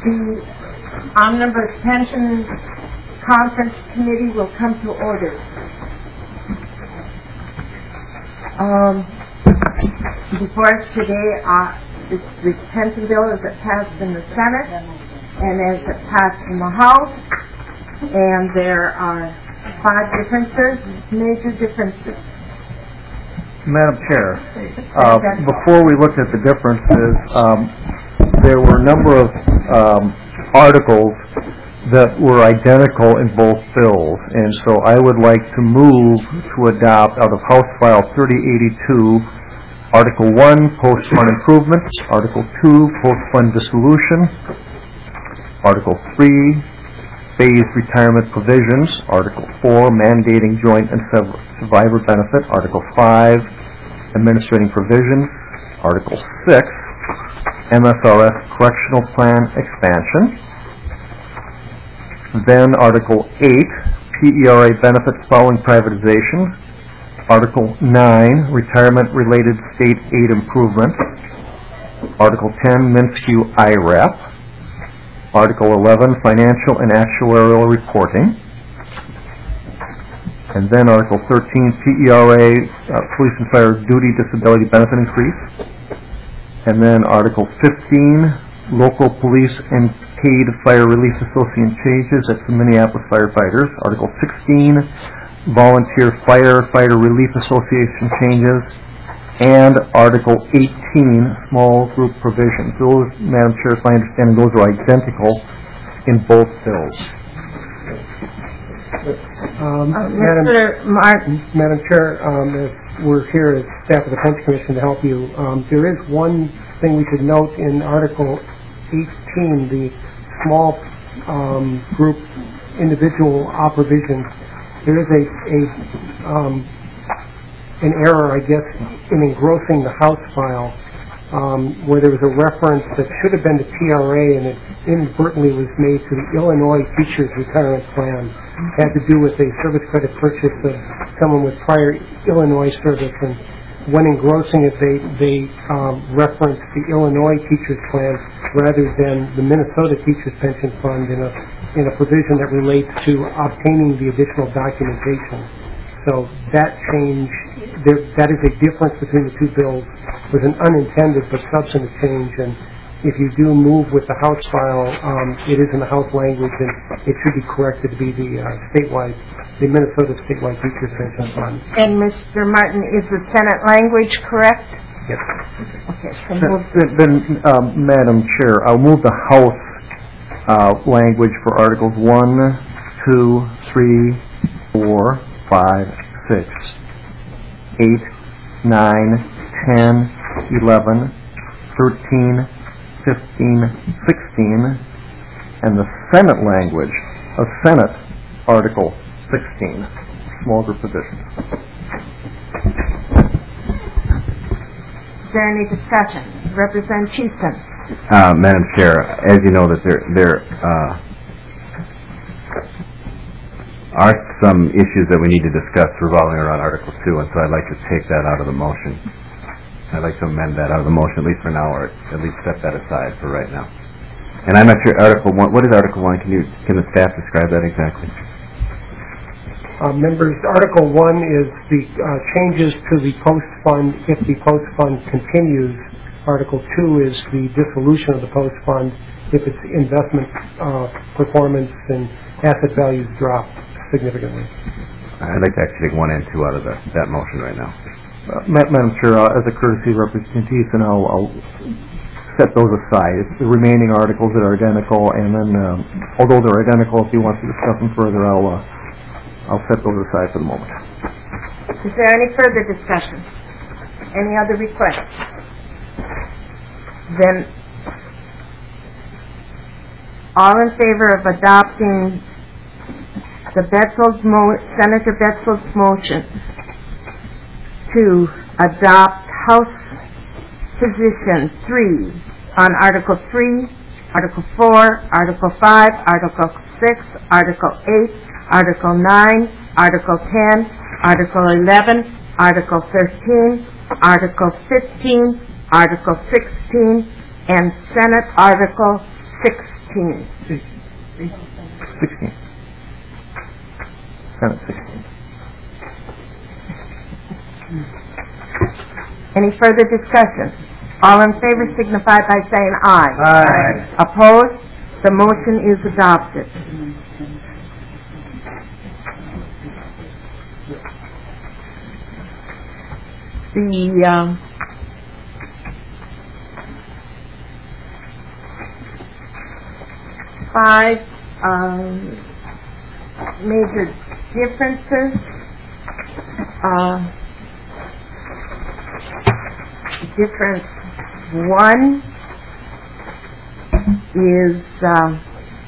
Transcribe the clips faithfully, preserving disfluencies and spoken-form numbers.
The Omnibus Pension Conference Committee will come to order. Um, before us today uh, is the pension bill as it passed in the Senate and as it passed in the House, and there are five differences, major differences. Madam Chair, uh, before we looked at the differences, um, there were a number of um, articles that were identical in both bills, and so I would like to move to adopt out of House File thirty eighty-two, Article one, Post-Fund Improvements, Article two, Post-Fund Dissolution, Article three, Phased Retirement Provisions, Article four, Mandating Joint and Survivor Benefit, Article five, Administrating Provisions, Article six, M S R S Correctional Plan Expansion, then Article eight, P E R A Benefits Following Privatization, Article nine, Retirement-Related State Aid Improvement, Article ten, Minskew I R A P, Article eleven, Financial and Actuarial Reporting, and then Article thirteen, P E R A, uh, Police and Fire Duty Disability Benefit Increase, and then Article fifteen, Local Police and Paid Fire Relief Association Changes, that's the Minneapolis Firefighters, Article sixteen, Volunteer Firefighter Relief Association Changes, and Article eighteen, Small Group Provisions. Those, Madam Chair, if I understand, those are identical in both bills. Um, Uh, Madam, Mister Martin. Madam Chair, um, as we're here as staff of the Pension Commission to help you, um, there is one thing we should note in Article eighteen, the small um, group individual provisions. There is a, a um, an error, I guess, in engrossing the House file, um, where there was a reference that should have been to T R A, and it inadvertently was made to the Illinois Teachers Retirement Plan. It had to do with a service credit purchase of someone with prior Illinois service, and when engrossing it, they, they um, referenced the Illinois Teachers Plan rather than the Minnesota Teachers Pension Fund in a, in a provision that relates to obtaining the additional documentation. So that change, there, that is a difference between the two bills. It was an unintended but substantive change, and if you do move with the House file, um, it is in the House language, and it should be corrected to be the uh, statewide, the Minnesota Statewide Teachers Pension Fund. And Mister Martin, is the Senate language correct? Yes. Okay. So Then, move. then um, Madam Chair, I'll move the House uh, language for Articles one, two, three, four, five, six, eight, nine, ten, eleven, thirteen, fifteen, sixteen, and the Senate language of Senate Article sixteen, small group positions. Is there any discussion? Representative Chieftain. Uh, Madam Chair, as you know, that there there uh, are some issues that we need to discuss revolving around Article two, and so I'd like to take that out of the motion. I'd like to amend that out of the motion, at least for now, or at least set that aside for right now. And I'm not sure, Article one, what is Article one? Can you, can the staff describe that exactly? Uh, members, Article one is the uh, changes to the post-fund if the post-fund continues. Article two is the dissolution of the post-fund if its investment uh, performance and asset values drop significantly. I'd like to actually take one and two out of the, that motion right now. Uh, Madam Chair, uh, as a courtesy of Representative Easton, I'll, I'll set those aside. It's the remaining articles that are identical, and then, um, although they're identical, if he wants to discuss them further, I'll, uh, I'll set those aside for the moment. Is there any further discussion? Any other requests? Then, all in favor of adopting the Betzel's mo- Senator Betzel's motion to adopt House Position three on Article three, Article four, Article five, Article six, Article eight, Article nine, Article ten, Article eleven, Article thirteen, Article fifteen, Article sixteen, and Senate Article sixteen. eighteen. Sixteen. Senate sixteen. Any further discussion? All in favor signify by saying aye. Aye. Opposed? The motion is adopted. The um, five um, major differences. Uh, difference one is um,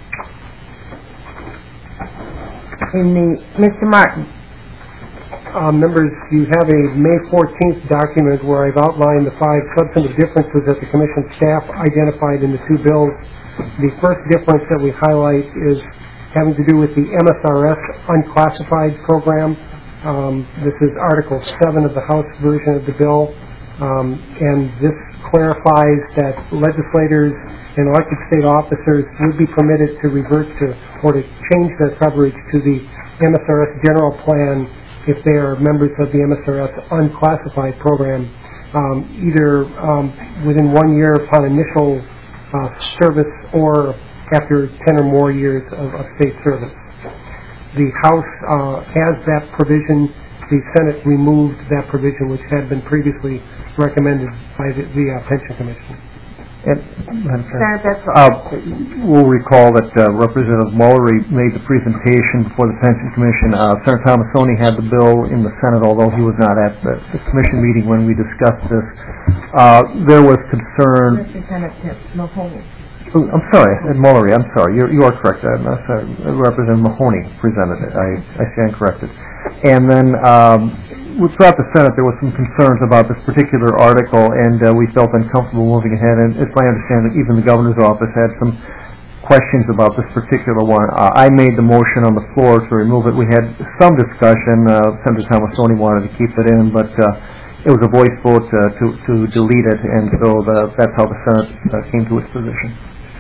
in the Mister Martin. Uh, members, you have a May fourteenth document where I've outlined the five substantive differences that the Commission staff identified in the two bills. The first difference that we highlight is having to do with the M S R S unclassified program. Um, this is Article seven of the House version of the bill, um, and this clarifies that legislators and elected state officers would be permitted to revert to or to change their coverage to the M S R S general plan if they are members of the M S R S unclassified program, um, either um, within one year upon initial uh, service or after ten or more years of, of state service. The House uh, has that provision. The Senate removed that provision, which had been previously recommended by the, the uh, Pension Commission. And, Senator Betzel. uh, we'll recall that uh, Representative Mullery made the presentation before the Pension Commission. Uh, Senator Thomasoni had the bill in the Senate, although he was not at the, the Commission meeting when we discussed this. Uh, there was concern... Representative Mahoney. Oh, I'm sorry, Ed Mullery, I'm sorry. You're, you are correct. I'm not sorry. Representative Mahoney presented it. I, I stand corrected. And then um, throughout the Senate, there was some concerns about this particular article, and uh, we felt uncomfortable moving ahead. And it's my understanding that even the governor's office had some questions about this particular one. Uh, I made the motion on the floor to remove it. We had some discussion. Uh, Senator Thomasoni wanted to keep it in, but uh, it was a voice vote uh, to, to delete it, and so the, that's how the Senate uh, came to its position.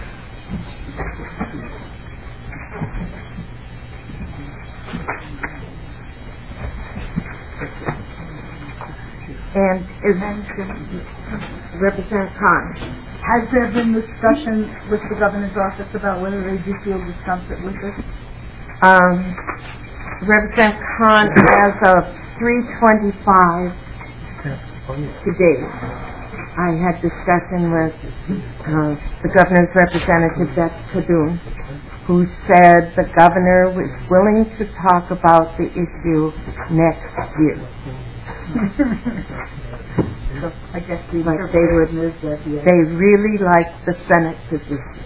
And is Representative Khan. Has there been discussion with the governor's office about whether they do feel discomfort with this? Um, Representative Khan, as of three twenty-five today, I had discussion with uh, the governor's representative, Beth Kadoon, who said the governor was willing to talk about the issue next year. So I guess the But they would, is that the they really like the Senate position.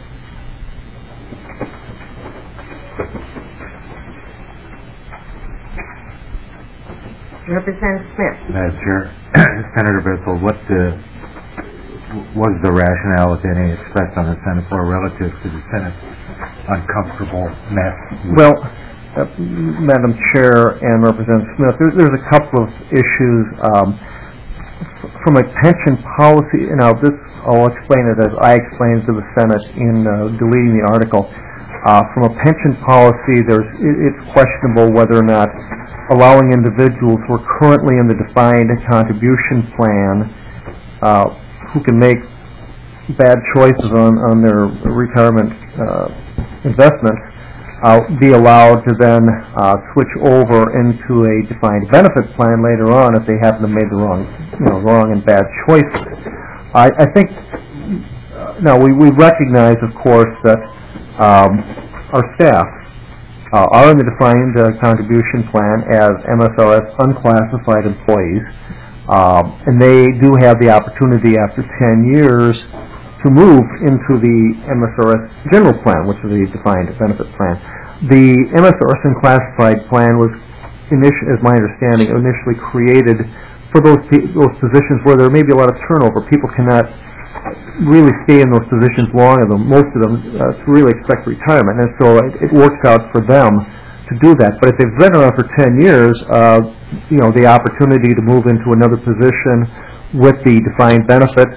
Representative Smith. Madam Chair, Senator Betzel, what uh, was the rationale, if any, expressed on the Senate floor relative to the Senate's uncomfortableness? Well, uh, Madam Chair and Representative Smith, there, there's a couple of issues. Um, f- from a pension policy, now this, I'll explain it as I explained to the Senate in uh, deleting the article. Uh, from a pension policy, there's it, it's questionable whether or not allowing individuals who are currently in the defined contribution plan uh, who can make bad choices on, on their retirement uh, investments uh, be allowed to then uh, switch over into a defined benefit plan later on if they happen to have made the wrong, you know, wrong and bad choices. I, I think uh, now we, we recognize, of course, that um, our staff Uh, are in the defined uh, contribution plan as M S R S unclassified employees, um, and they do have the opportunity after ten years to move into the M S R S general plan, which is the defined benefit plan. The M S R S unclassified plan was, initially, as my understanding, initially created for those pe- those positions where there may be a lot of turnover. People cannot really stay in those positions long, and most of them uh, to really expect retirement, and so it, it works out for them to do that. But if they've been around for ten years, uh, you know, the opportunity to move into another position with the defined benefit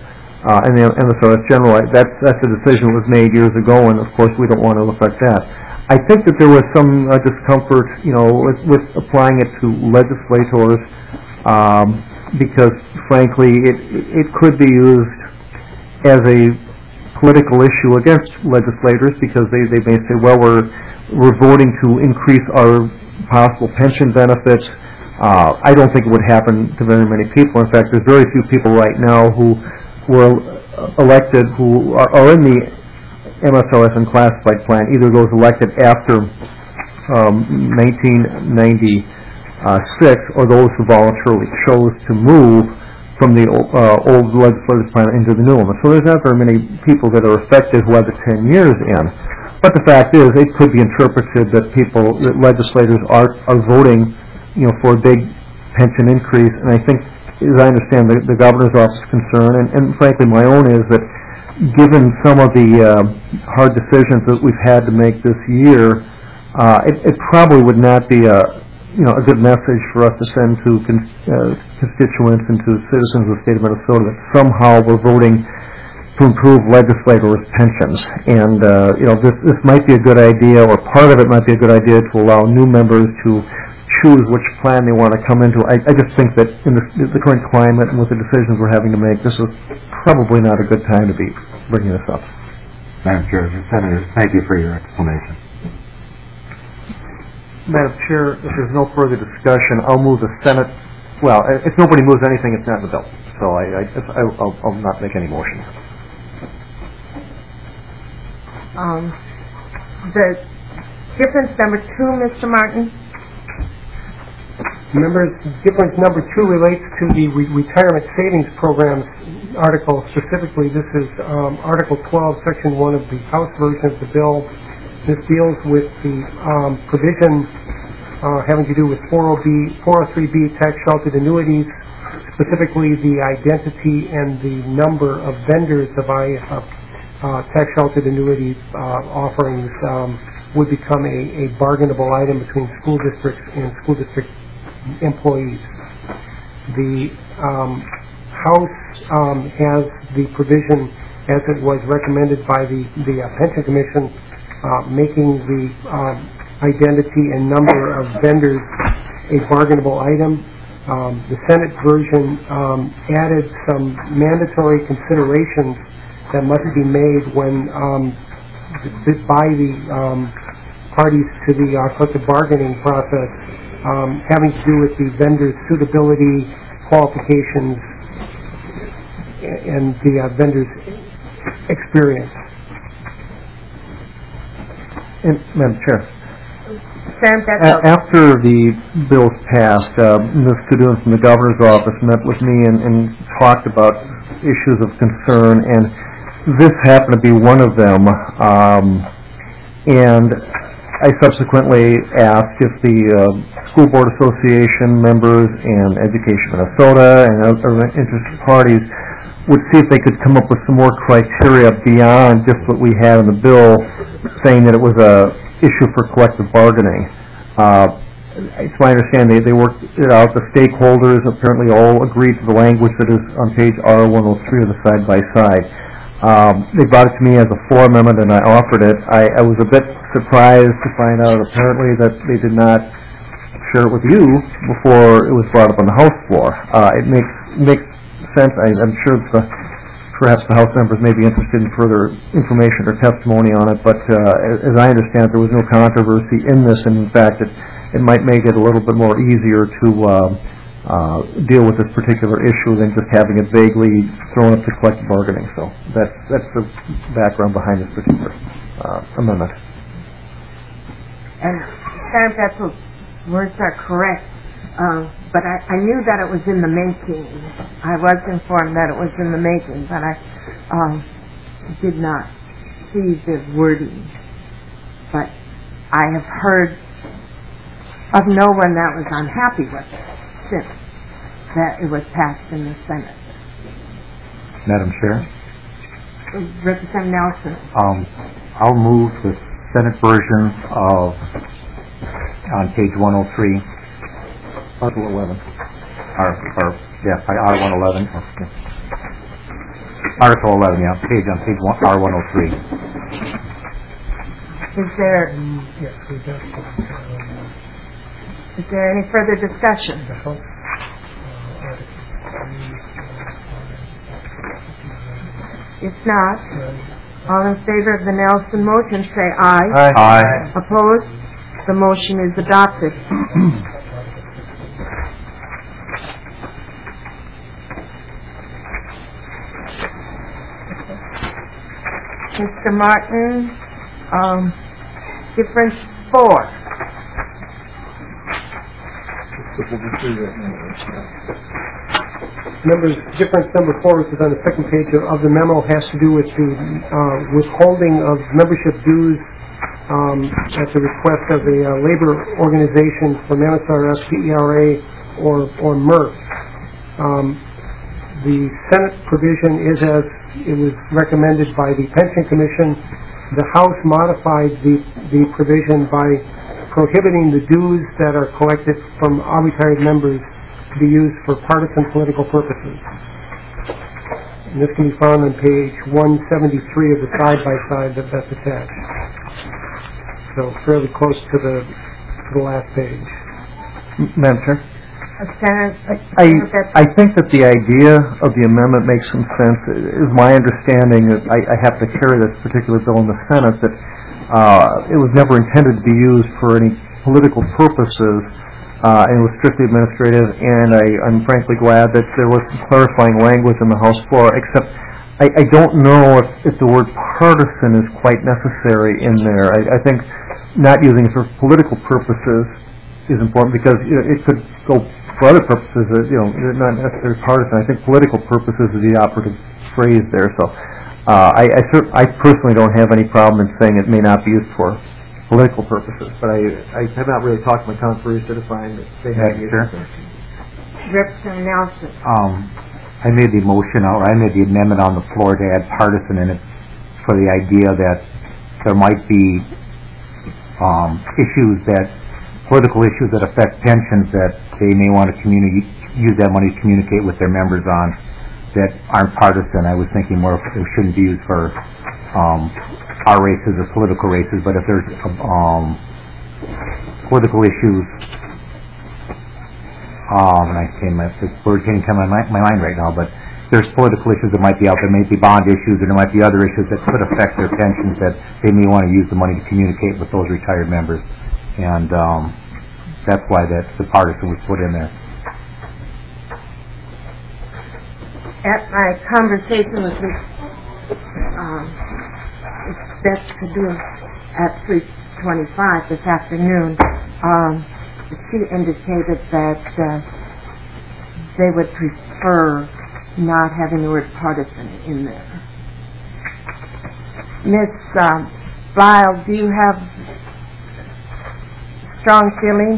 uh, and the M S O S general, that's, that's a decision that was made years ago, and of course we don't want to affect that. I think that there was some uh, discomfort, you know, with, with applying it to legislators, um, because frankly it, it could be used as a political issue against legislators, because they, they may say, well, we're, we're voting to increase our possible pension benefits. Uh, I don't think it would happen to very many people. In fact, there's very few people right now who were elected who are, are in the M S O S and classified plan, either those elected after um, nineteen ninety-six or those who voluntarily chose to move from the uh, old legislative plan into the new one. So there's not very many people that are affected who have the ten years in. But the fact is, it could be interpreted that people, that legislators are, are voting, you know, for a big pension increase. And I think, as I understand the, the governor's office concern, and, and frankly my own, is that given some of the uh, hard decisions that we've had to make this year, uh, it, it probably would not be a, you know, a good message for us to send to con uh, constituents and to citizens of the state of Minnesota that somehow we're voting to improve legislators' pensions. And, uh, you know, this, this might be a good idea, or part of it might be a good idea, to allow new members to choose which plan they want to come into. I, I just think that in the, the current climate and with the decisions we're having to make, this is probably not a good time to be bringing this up. Madam Chair, Senator, thank you for your explanation. Madam Chair, if there's no further discussion, I'll move the Senate. Well, if nobody moves anything, it's not in the bill. So I, I, I, I'll, I'll not make any motion. Um, the difference number two, Mister Martin. Members, difference number two relates to the re retirement savings programs article. Specifically, this is um, Article twelve, Section one of the House version of the bill. This deals with the um, provision uh, having to do with four oh three B tax sheltered annuities, specifically the identity and the number of vendors of I, uh, uh, tax sheltered annuities uh, offerings um, would become a, a bargainable item between school districts and school district employees. The um, House um, has the provision, as it was recommended by the, the uh, Pension Commission, uh, making the um, identity and number of vendors a bargainable item. Um, the Senate version um, added some mandatory considerations that must be made when um, by the um, parties to the uh, collective bargaining process, Um, having to do with the vendor's suitability, qualifications, and the uh, vendor's experience. And, Madam Chair, Sam, that's a after the bill's passed, uh, Miz Cadoon from the governor's office met with me and, and talked about issues of concern, and this happened to be one of them. Um, and I subsequently asked if the uh, School Board Association members and Education Minnesota and other interested parties would see if they could come up with some more criteria beyond just what we had in the bill, saying that it was a issue for collective bargaining. Uh, it's my understanding they, they worked it out. The stakeholders apparently all agreed to the language that is on page R one oh three of the side-by-side. Um, they brought it to me as a floor amendment, and I offered it. I, I was a bit surprised to find out apparently that they did not share it with you before it was brought up on the House floor. Uh, it makes makes sense. I, I'm sure the, perhaps the House members may be interested in further information or testimony on it, but uh, as I understand, there was no controversy in this, and in fact, it, it might make it a little bit more easier to uh, uh, deal with this particular issue than just having it vaguely thrown up to collective bargaining. So that's, that's the background behind this particular uh, amendment. And Sam, that's what words are correct. Um, but I, I knew that it was in the making. I was informed that it was in the making, but I um, did not see the wording. But I have heard of no one that was unhappy with it since that it was passed in the Senate. Madam Chair? Representative Nelson. Um, I'll move the Senate version of, on page one oh three, Article eleven. or, or yeah, R one eleven. Article eleven, yeah, page on page one, R one oh three. Is there, Yes, we got, um, is there any further discussion? the health, uh, article If not, three, all in favor of the Nelson motion say aye. Aye. Opposed? The motion is adopted. Mister Martin, um, difference four. Members, difference number four, which is on the second page of, of the memo, has to do with the uh, withholding of membership dues um, at the request of a uh, labor organization from M S R S, P E R A, or or M R F. Um, the Senate provision is as it was recommended by the Pension Commission. The House modified the the provision by prohibiting the dues that are collected from our retired members to be used for partisan political purposes. And this can be found on page one seventy-three of the side-by-side that, that's attached. So fairly close to the to the last page. Madam Chair? A Senate, I, I think that the idea of the amendment makes some sense. It is my understanding that I, I have to carry this particular bill in the Senate that uh, it was never intended to be used for any political purposes. Uh, and it was strictly administrative, and I, I'm frankly glad that there was some clarifying language on the House floor, except I, I don't know if, if the word partisan is quite necessary in there. I, I think not using it for political purposes is important because you know, it could go for other purposes, that, you know, not necessarily partisan. I think political purposes is the operative phrase there. So uh, I, I, cert- I personally don't have any problem in saying it may not be used for political purposes, but I, I have not really talked to my conferees to define that they have used it. Representative Nelson. Um, I made the motion, or I made the amendment on the floor to add partisan in it for the idea that there might be um, issues that, political issues that affect pensions that they may want to communi- use that money to communicate with their members on that aren't partisan. I was thinking more it shouldn't be used for um, our races or political races, but if there's um, political issues, um, and I can't, my, the word can't come to my, my mind right now, but there's political issues that might be out there, maybe bond issues, or there might be other issues that could affect their pensions that they may want to use the money to communicate with those retired members. And um, that's why that the partisan was put in there. At my conversation with Miz Um, Beth Cadu at three twenty-five this afternoon, um, she indicated that uh, they would prefer not having the word partisan in there. Miz Um, Lyle, do you have strong feeling?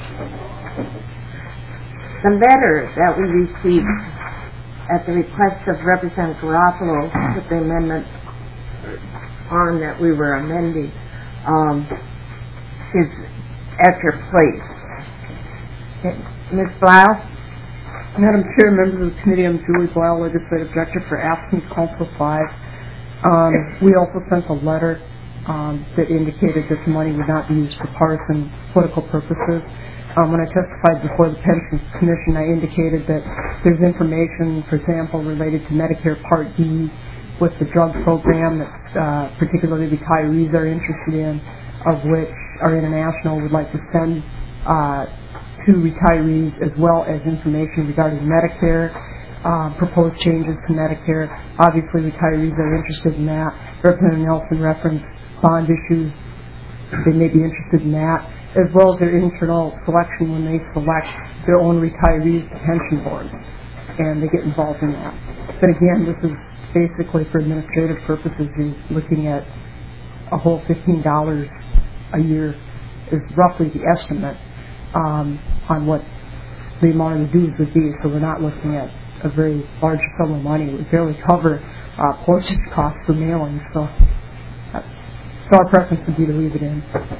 The letter that we received at the request of Representative Garofalo with the amendment on that we were amending um, is at your place. Miz Blau? Madam Chair, members of the committee, I'm Julie Blau, Legislative Director for Absence Council five. Um, we also sent a letter um, that indicated that the money would not be used for partisan political purposes. Um, when I testified before the Pensions Commission, I indicated that there's information, for example, related to Medicare Part D with the drug program that uh, particularly retirees are interested in, of which our international would like to send uh, to retirees, as well as information regarding Medicare, uh, proposed changes to Medicare. Obviously, retirees are interested in that. Representative Nelson referenced bond issues. They may be interested in that, as well as their internal selection when they select their own retirees to pension boards, and they get involved in that. But again, this is basically for administrative purposes. You're looking at a whole fifteen dollars a year is roughly the estimate um, on what the amount of the dues would be. So we're not looking at a very large sum of money. It would barely cover uh, postage costs for mailing. So, uh, so our preference would be to leave it in.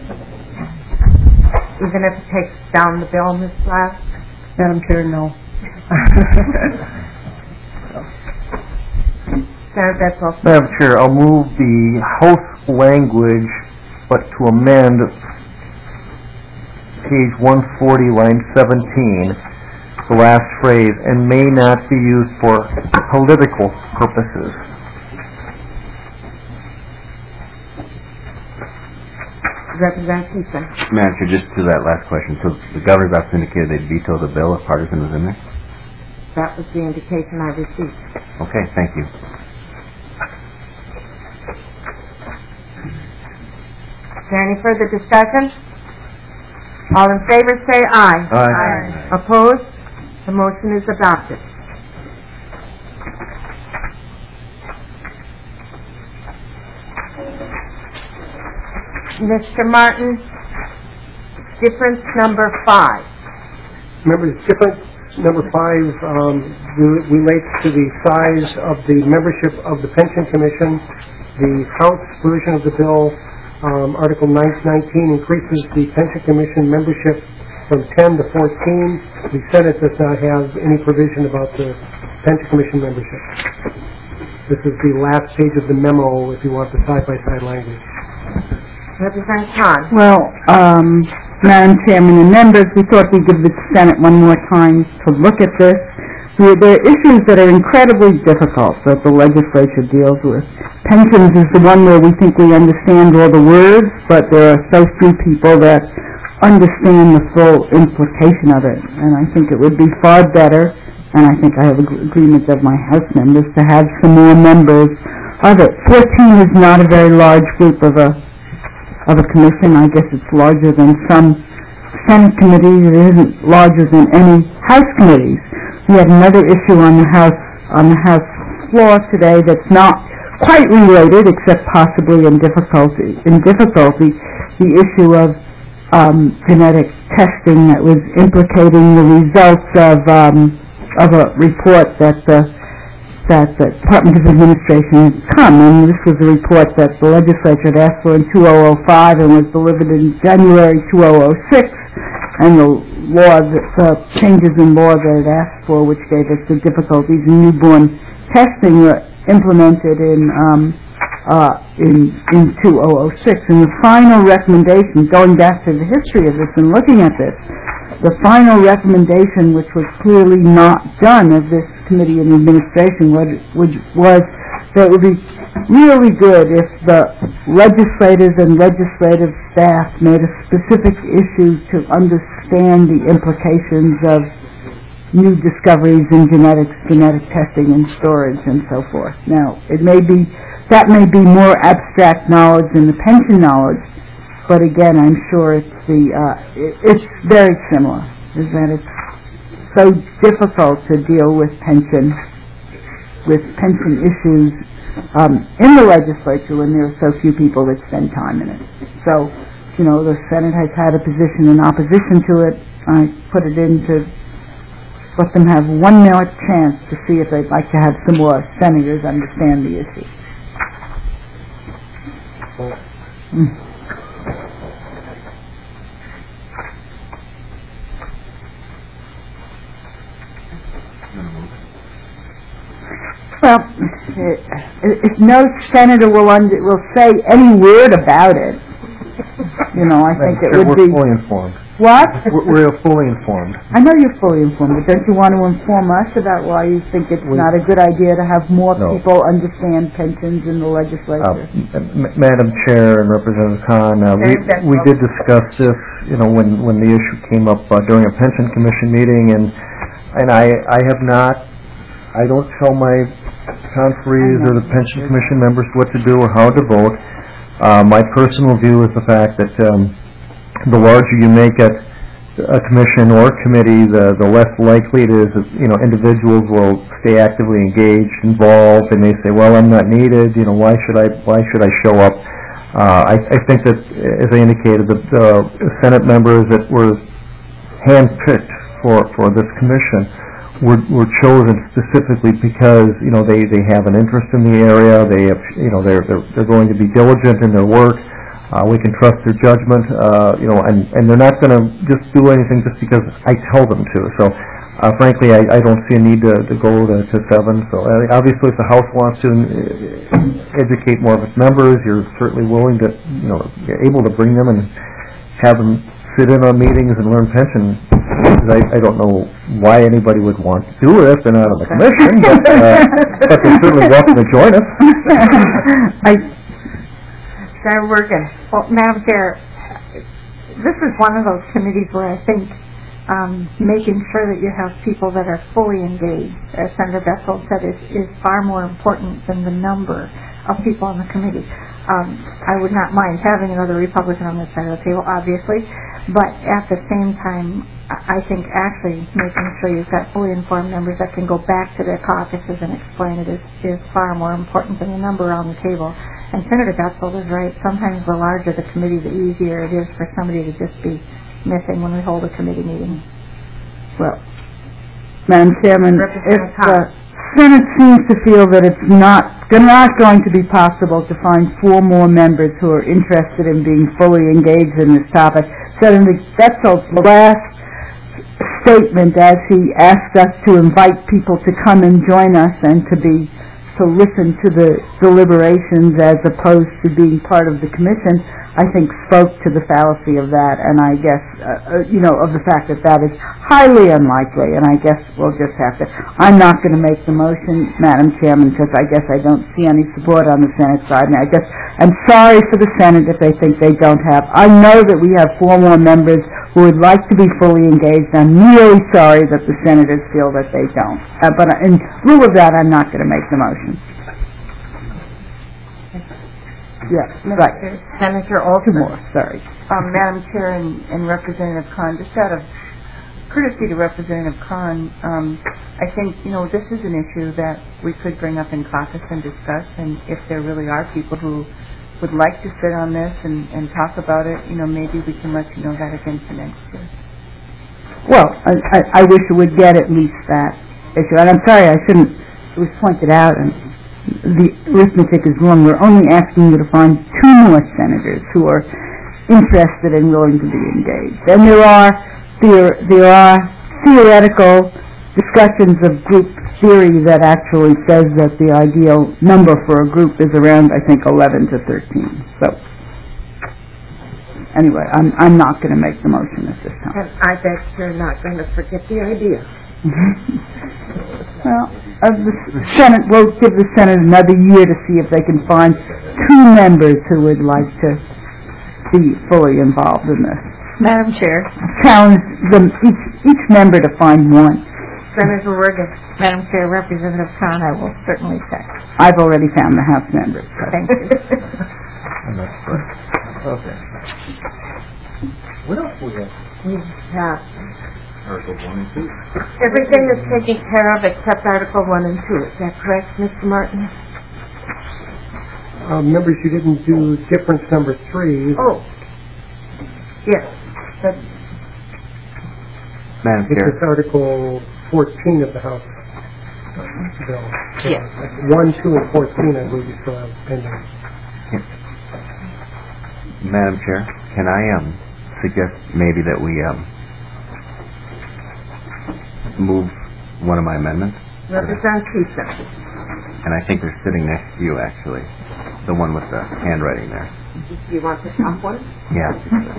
Even if it takes down the bill, Miz Blau? Madam Chair, no. Representative Betzell. Madam Chair, I'll move the House language, but to amend page one forty, line seventeen, the last phrase, and may not be used for political purposes. Representative Houston. Madam Chair, just to that last question, so the governor's office indicated they'd veto the bill if partisan was in there? That was the indication I received. Okay, thank you. Is there any further discussion? All in favor say aye. Aye. Opposed? The motion is adopted. Mister Martin, difference number five. Members, difference number five um, re- relates to the size of the membership of the Pension Commission. The House version of the bill, um, Article nine nineteen, increases the Pension Commission membership from ten to fourteen. The Senate does not have any provision about the Pension Commission membership. This is the last page of the memo if you want the side-by-side language. Representative Khan. Well, um, Madam Chairman and members, we thought we'd give the Senate one more time to look at this. There are issues that are incredibly difficult that the legislature deals with. Pensions is the one where we think we understand all the words, but there are so few people that understand the full implication of it. And I think it would be far better, and I think I have ag- agreement of my House members, to have some more members of it. fourteen is not a very large group of a of a commission. I guess it's larger than some Senate committees. It isn't larger than any House committees. We have another issue on the House on the House floor today that's not quite related, except possibly in difficulty. In difficulty, the issue of um, genetic testing that was implicating the results of um, of a report that the that the Department of Administration had come, and this was a report that the legislature had asked for in two thousand five and was delivered in January two thousand six, and the law, the changes in law that it asked for, which gave us the difficulties in newborn testing, were implemented in um, uh, in in two thousand six. And the final recommendation, going back to the history of this and looking at this, the final recommendation, which was clearly not done of this committee and administration, which was that it would be really good if the legislators and legislative staff made a specific issue to understand the implications of new discoveries in genetics, genetic testing and storage and so forth. Now, it may be, that may be more abstract knowledge than the pension knowledge, but again, I'm sure it's the, uh, it, it's very similar, is that it's so difficult to deal with pension, with pension issues um, in the legislature when there are so few people that spend time in it. So, you know, the Senate has had a position in opposition to it. I put it in to let them have one more chance to see if they'd like to have some more senators understand the issue. Mm. Well, if no senator will under, will say any word about it, you know, I think it would we're be... We're fully informed. What? We're, we're fully informed. I know you're fully informed, but don't you want to inform us about why you think it's We, not a good idea to have more no. people understand pensions in the legislature? Uh, M- Madam Chair and Representative Khan, uh, we, we did discuss this, you know, when, when the issue came up uh, during a pension commission meeting, and and I, I have not, I don't tell my conferees or the pension commission members what to do or how to vote. Uh, my personal view is the fact that um, the larger you make it, a commission or a committee, the, the less likely it is that, you know, individuals will stay actively engaged, involved, and they say, well, I'm not needed, you know, why should I, why should I show up? Uh, I, I think that, as I indicated, the, the Senate members that were handpicked for, for this commission were, were chosen specifically because, you know, they, they have an interest in the area, they have, you know, they're, they're, they're going to be diligent in their work. Uh, we can trust their judgment, uh, you know, and, and they're not going to just do anything just because I tell them to. So Uh, frankly, I, I don't see a need to, to go to, to seven. So uh, obviously, if the House wants to uh, educate more of its members, you're certainly willing to, you know, you're able to bring them and have them sit in on meetings and learn pension. I, I don't know why anybody would want to do it if they're not on the commission, but, uh, but they're certainly welcome to join us. I, Senator Wergen. Well, Madam Chair, this is one of those committees where I think um, making sure that you have people that are fully engaged, as Senator Betzel said, is, is far more important than the number of people on the committee. Um, I would not mind having another Republican on this side of the table, obviously, but at the same time, I think actually making sure you've got fully informed members that can go back to their caucuses and explain it is, is far more important than the number on the table. And Senator Betzel is right. Sometimes the larger the committee, the easier it is for somebody to just be missing when we hold a committee meeting. well, Madam Chairman, if the Senate seems to feel that it's not, not going to be possible to find four more members who are interested in being fully engaged in this topic, Senator Betzel's last statement as he asked us to invite people to come and join us and to be to listen to the deliberations as opposed to being part of the commission, I think spoke to the fallacy of that, and I guess, uh, uh, you know, of the fact that that is highly unlikely, and I guess we'll just have to, I'm not going to make the motion, Madam Chairman, because I guess I don't see any support on the Senate side, and I guess I'm sorry for the Senate if they think they don't have. I know that we have four more members who would like to be fully engaged. I'm really sorry that the senators feel that they don't. Uh, but in lieu of that, I'm not going to make the motion. Yes, right. Senator Two Olson. more, sorry. Um, Madam Chair and, and Representative Khan, just out of courtesy to Representative Khan, um, I think, you know, this is an issue that we could bring up in caucus and discuss, and if there really are people who would like to sit on this and, and talk about it, you know, maybe we can let you know that again for next year. Well, I, I, I wish it would get at least that issue. And I'm sorry, I shouldn't, it was pointed out, and the arithmetic is wrong. We're only asking you to find two more senators who are interested and willing to be engaged. And there are, there, there are theoretical discussions of group theory that actually says that the ideal number for a group is around, I think, eleven to thirteen. So, anyway, I'm, I'm not going to make the motion at this time. And I bet you're not going to forget the idea. Well, uh, the Senate will give the Senate another year to see if they can find two members who would like to be fully involved in this. Madam Chair. Challenge them, each, each member to find one. Senator Wergen. Madam Chair, Representative Khan, I will certainly check. I've already found the House members. So. Thank you. Okay. What else we have? We have Article one and two. everything is taken care of except Article one and two. Is that correct, Mister Martin? Uh, members, you didn't do difference number three. Oh. Yes. That's Madam It's Chair, Article fourteen of the House bill. Yes. One, two, and fourteen, I believe you still have pending. Madam Chair, can I um suggest maybe that we um move one of my amendments? Representative Peterson. And I think they're sitting next to you, actually. The one with the handwriting there. Do you want the top one? Yeah.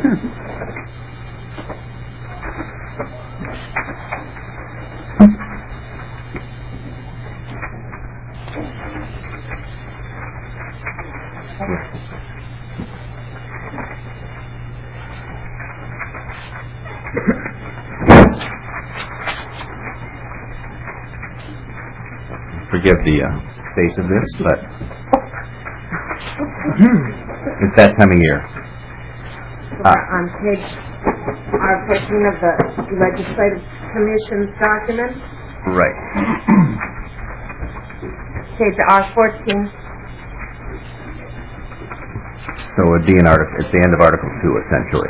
Forgive the uh, face of this, but it's that time of year. Uh, on page R fourteen of the Legislative Commission's document. Right. Page R fourteen. So it would be an article. It's the end of Article Two, essentially.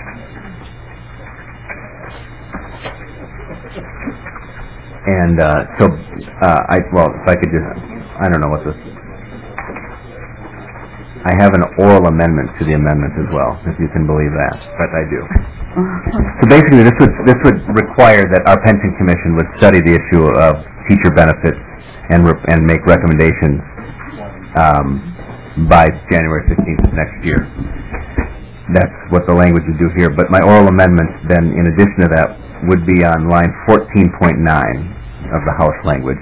And uh, so, uh, I well, if I could just, I don't know what this. I have an oral amendment to the amendment as well, if you can believe that, but I do. So basically, this would this would require that our pension commission would study the issue of teacher benefits and re- and make recommendations um, by January fifteenth of next year. That's what the language would do here. But my oral amendment, then, in addition to that, would be on line fourteen point nine of the House language.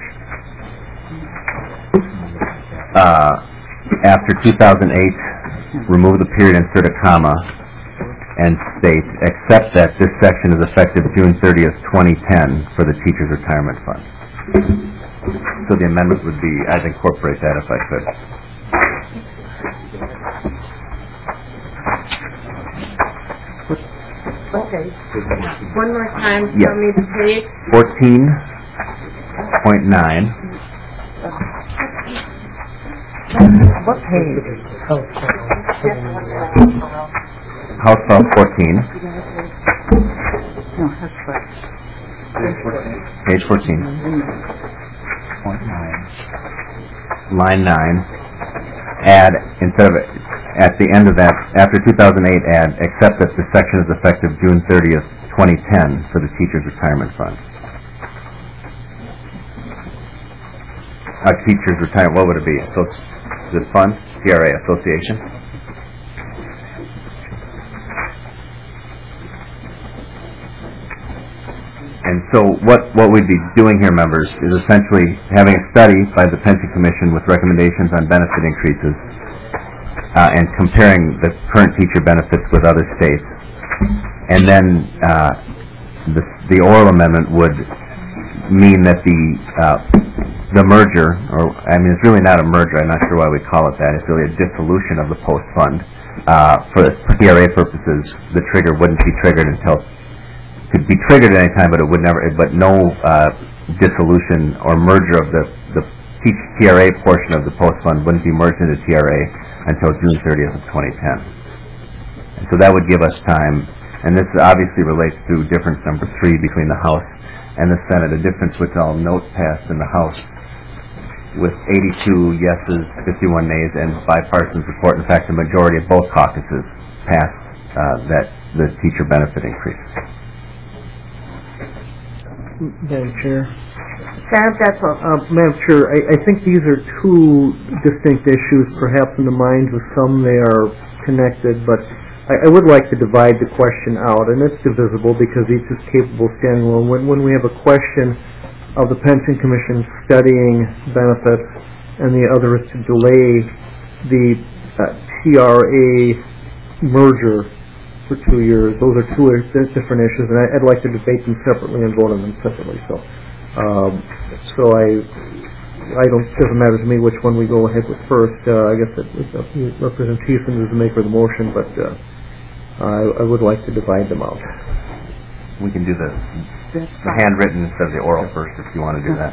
Uh, after two thousand eight, remove the period, insert a comma, and state, except that this section is effective June thirtieth, twenty ten for the Teachers' Retirement Fund. So the amendment would be, I'd incorporate that if I could. Okay. One more time, Yes. tell me the page. fourteen point nine. What page? House File fourteen. No, that's right. Page fourteen. Point nine. Line nine. Add, instead of, at the end of that, after two thousand eight, add, except that the section is effective June thirtieth, twenty ten for the Teachers' Retirement Fund. Uh, Teachers' Retirement, what would it be? So, is it fund? T R A, Association? And so what, what we'd be doing here, members, is essentially having a study by the Pension Commission with recommendations on benefit increases uh, and comparing the current teacher benefits with other states. And then uh, the, the oral amendment would mean that the uh, the merger, or I mean, it's really not a merger. I'm not sure why we call it that. It's really a dissolution of the post fund. Uh, for T R A purposes, the trigger wouldn't be triggered until could be triggered at any time, but it would never. But no uh, dissolution or merger of the the T R A portion of the post fund wouldn't be merged into T R A until June thirtieth of twenty ten. And so that would give us time. And this obviously relates to difference number three between the House and the Senate, a difference which I'll note passed in the House with eighty-two yeses, fifty-one nays, and bipartisan support. In fact, the majority of both caucuses passed uh, that the teacher benefit increase. Madam Chair. Sam, that's all. Uh, Madam Chair, I, I think these are two distinct issues. Perhaps in the minds of some they are connected, but I, I would like to divide the question out, and it's divisible because each is capable of standing alone. When, when we have a question of the Pension Commission studying benefits, and the other is to delay the uh, T R A merger for two years. Those are two different issues, and I'd like to debate them separately and vote on them separately. So, um, so I, I don't. It doesn't matter to me which one we go ahead with first. Uh, I guess it, it, it, Representative Thiessen is the maker of the motion, but uh, I, I would like to divide them out. We can do the, the handwritten instead of the oral first, if you want to do that.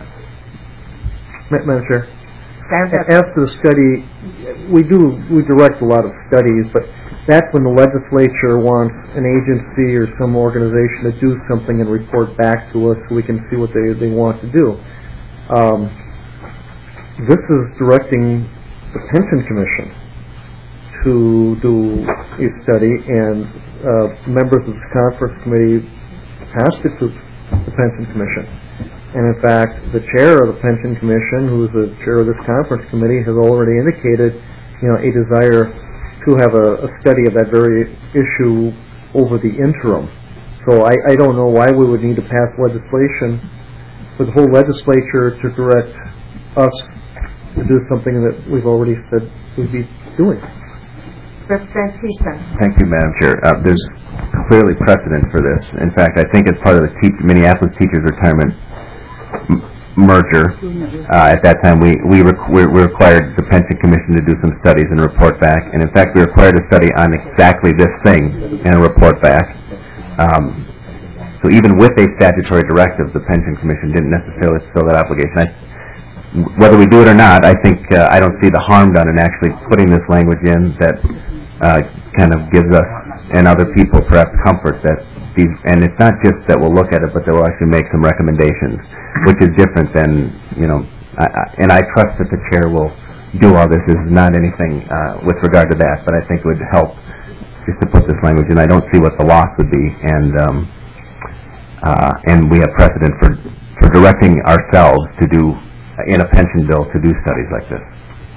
Madam Chair. Sam, that's As to the study, we do we direct a lot of studies, but that's when the legislature wants an agency or some organization to do something and report back to us so we can see what they, they want to do. Um, this is directing the Pension Commission to do a study, and uh, members of the conference committee passed it to the Pension Commission. And in fact, the chair of the Pension Commission, who is the chair of this conference committee, has already indicated, you know, a desire to have a, a study of that very issue over the interim. So I, I don't know why we would need to pass legislation for the whole legislature to direct us to do something that we've already said we'd be doing. Representative Thiessen. Thank you, Madam Chair. Uh, there's clearly precedent for this. In fact, I think as part of the te- Minneapolis Teachers Retirement m- merger, uh, at that time we we, rec- we required the Pension Commission to do some studies and report back. And in fact, we required a study on exactly this thing and a report back. Um, so even with a statutory directive, the Pension Commission didn't necessarily fulfill that obligation. I, whether we do it or not, I think uh, I don't see the harm done in actually putting this language in that uh, kind of gives us and other people perhaps comfort that these, and it's not just that we'll look at it, but that we'll actually make some recommendations, which is different than, you know, I, I, and I trust that the chair will do all this is not anything uh, with regard to that, but I think it would help just to put this language in. I don't see what the loss would be, and um, uh, and we have precedent for, for directing ourselves to do, in a pension bill, to do studies like this.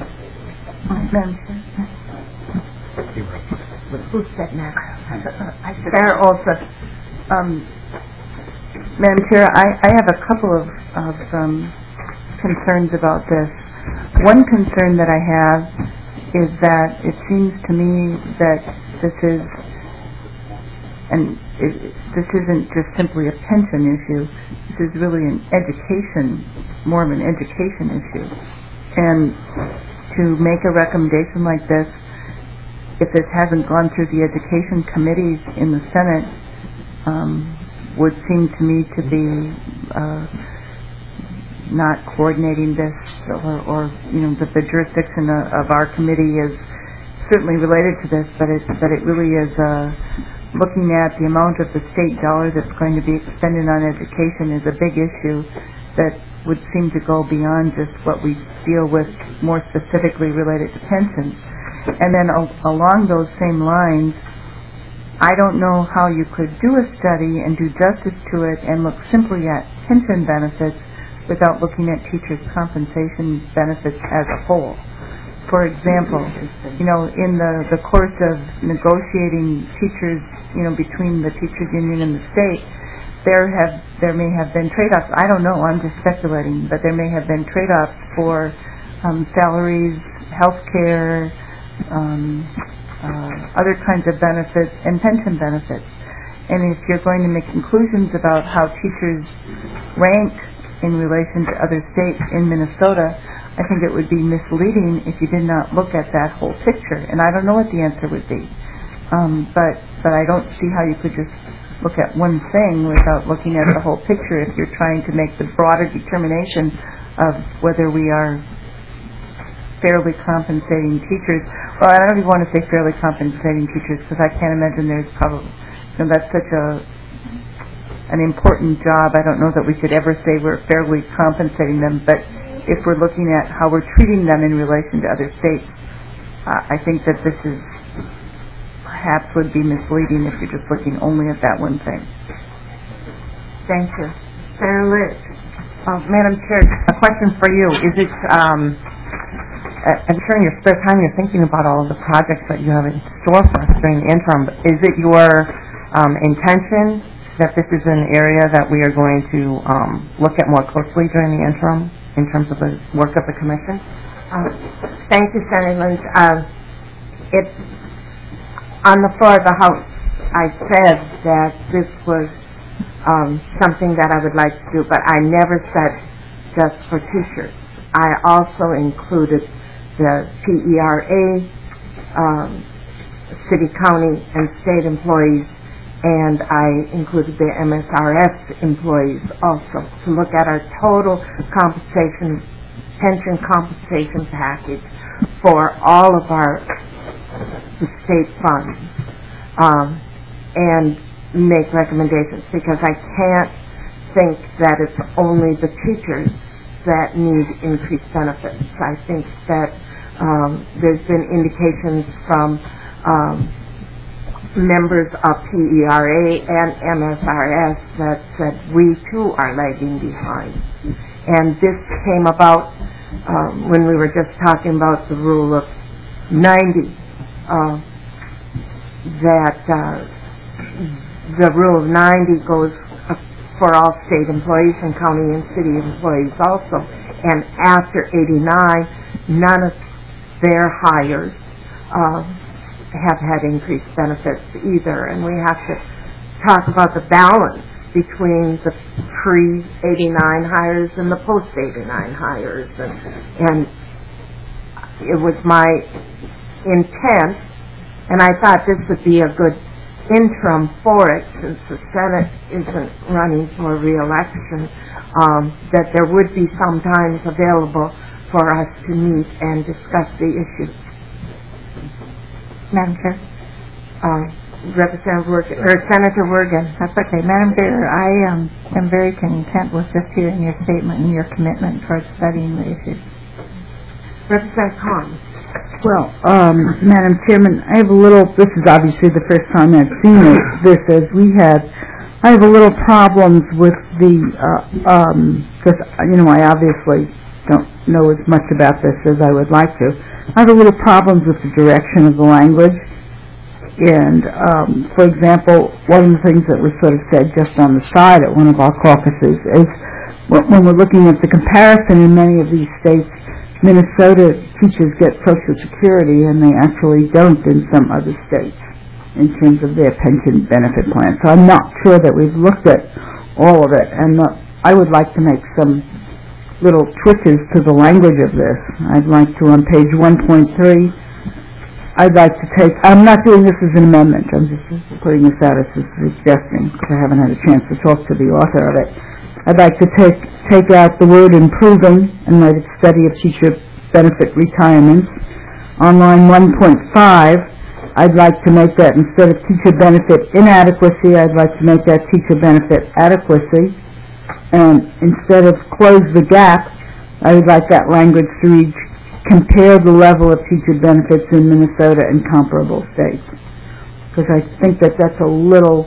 Who said that? Sarah Olson. Um, Madam Chair, I, I have a couple of, of um, concerns about this. One concern that I have is that it seems to me that this is, and it, this isn't just simply a pension issue. This is really an education, more of an education issue. And to make a recommendation like this, if it hasn't gone through the education committees in the Senate, um, would seem to me to be uh, not coordinating this, or, or you know, that the jurisdiction of, of our committee is certainly related to this, but it, but it really is uh, looking at the amount of the state dollar that's going to be expended on education is a big issue that would seem to go beyond just what we deal with more specifically related to pensions. And then uh, along those same lines, I don't know how you could do a study and do justice to it and look simply at pension benefits without looking at teachers' compensation benefits as a whole. For example, you know, in the, the course of negotiating teachers, you know, between the teachers union and the state, there have there may have been trade-offs. I don't know, I'm just speculating, but there may have been trade-offs for um, salaries, health care, Um, uh, other kinds of benefits, and pension benefits. And if you're going to make conclusions about how teachers rank in relation to other states in Minnesota, I think it would be misleading if you did not look at that whole picture. And I don't know what the answer would be. Um, but, but I don't see how you could just look at one thing without looking at the whole picture if you're trying to make the broader determination of whether we are fairly compensating teachers. Well, I don't even want to say fairly compensating teachers because I can't imagine there's probably, you know, that's such a an important job. I don't know that we could ever say we're fairly compensating them, but if we're looking at how we're treating them in relation to other states, uh, I think that this is perhaps would be misleading if you're just looking only at that one thing. Thank you. Sarah Liz. Uh, Madam Chair, a question for you. Is it, um, I'm sure in your spare time you're thinking about all of the projects that you have in store for us during the interim. Is it your um, intention that this is an area that we are going to um, look at more closely during the interim in terms of the work of the Commission? Uh, thank you, Senator Lynch. Uh, it's on the floor of the House. I said that this was um, something that I would like to do, but I never said just for teachers. I also included the P E R A, um, city, county, and state employees, and I included the M S R S employees also to look at our total compensation, pension compensation package for all of our state funds, um, and make recommendations, because I can't think that it's only the teachers that need increased benefits. I think that um, there's been indications from um, members of P E R A and M S R S that said we too are lagging behind. And this came about um, when we were just talking about the rule of ninety, uh, that uh, the rule of ninety goes for all state employees and county and city employees also. And after eighty-nine, none of their hires uh, have had increased benefits either. And we have to talk about the balance between the pre eighty-nine hires and the post eighty-nine hires. And, and it was my intent, and I thought this would be a good interim for it, since the Senate isn't running for re-election, um, that there would be some times available for us to meet and discuss the issues. Madam Chair? Uh, Representative Wergen, or Senator Wergen. That's okay. Madam Chair, I um, am very content with just hearing your statement and your commitment towards studying the issues. Representative Kahn. Well, um, Madam Chairman, I have a little, this is obviously the first time I've seen it, this as we had, I have a little problems with the, uh, um, because, you know, I obviously don't know as much about this as I would like to. I have a little problems with the direction of the language. And, um, for example, one of the things that was sort of said just on the side at one of our caucuses is when we're looking at the comparison in many of these states, Minnesota teachers get Social Security and they actually don't in some other states in terms of their pension benefit plan. So I'm not sure that we've looked at all of it, and uh, I would like to make some little twitches to the language of this. I'd like to, on page one point three, I'd like to take, I'm not doing this as an amendment, I'm just putting this out as a suggestion because I haven't had a chance to talk to the author of it. I'd like to take take out the word improving and write it study of teacher benefit retirements. On line one point five, I'd like to make that instead of teacher benefit inadequacy, I'd like to make that teacher benefit adequacy. And instead of close the gap, I would like that language to read compare the level of teacher benefits in Minnesota and comparable states. Because I think that that's a little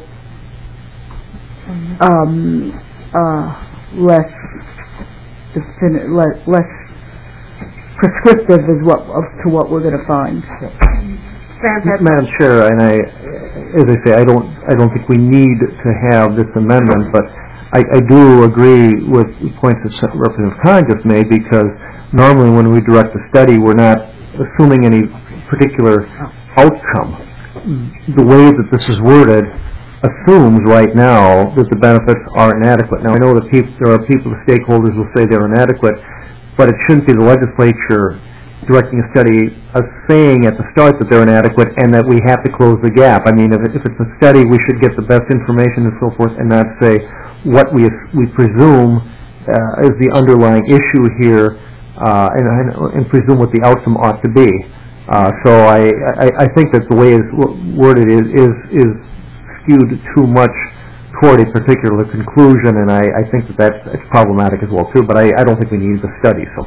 um, uh, less defini- less, less prescriptive as what, as to what we're going to find. Madam Chair, and I, as I say, I don't, I don't think we need to have this amendment, but I, I do agree with the points that Representative Kahn just made, because normally when we direct a study, we're not assuming any particular outcome. The way that this is worded assumes right now that the benefits are inadequate. Now, I know that people, there are people, the stakeholders will say they're inadequate, but it shouldn't be the legislature directing a study of saying at the start that they're inadequate and that we have to close the gap. I mean, if, it, if it's a study, we should get the best information and so forth, and not say what we we presume uh, is the underlying issue here, uh, and, and presume what the outcome ought to be. Uh, so I, I I think that the way it's worded is is is skewed too much toward a particular conclusion, and I, I think that that's, that's problematic as well too. But I, I don't think we need the study. So.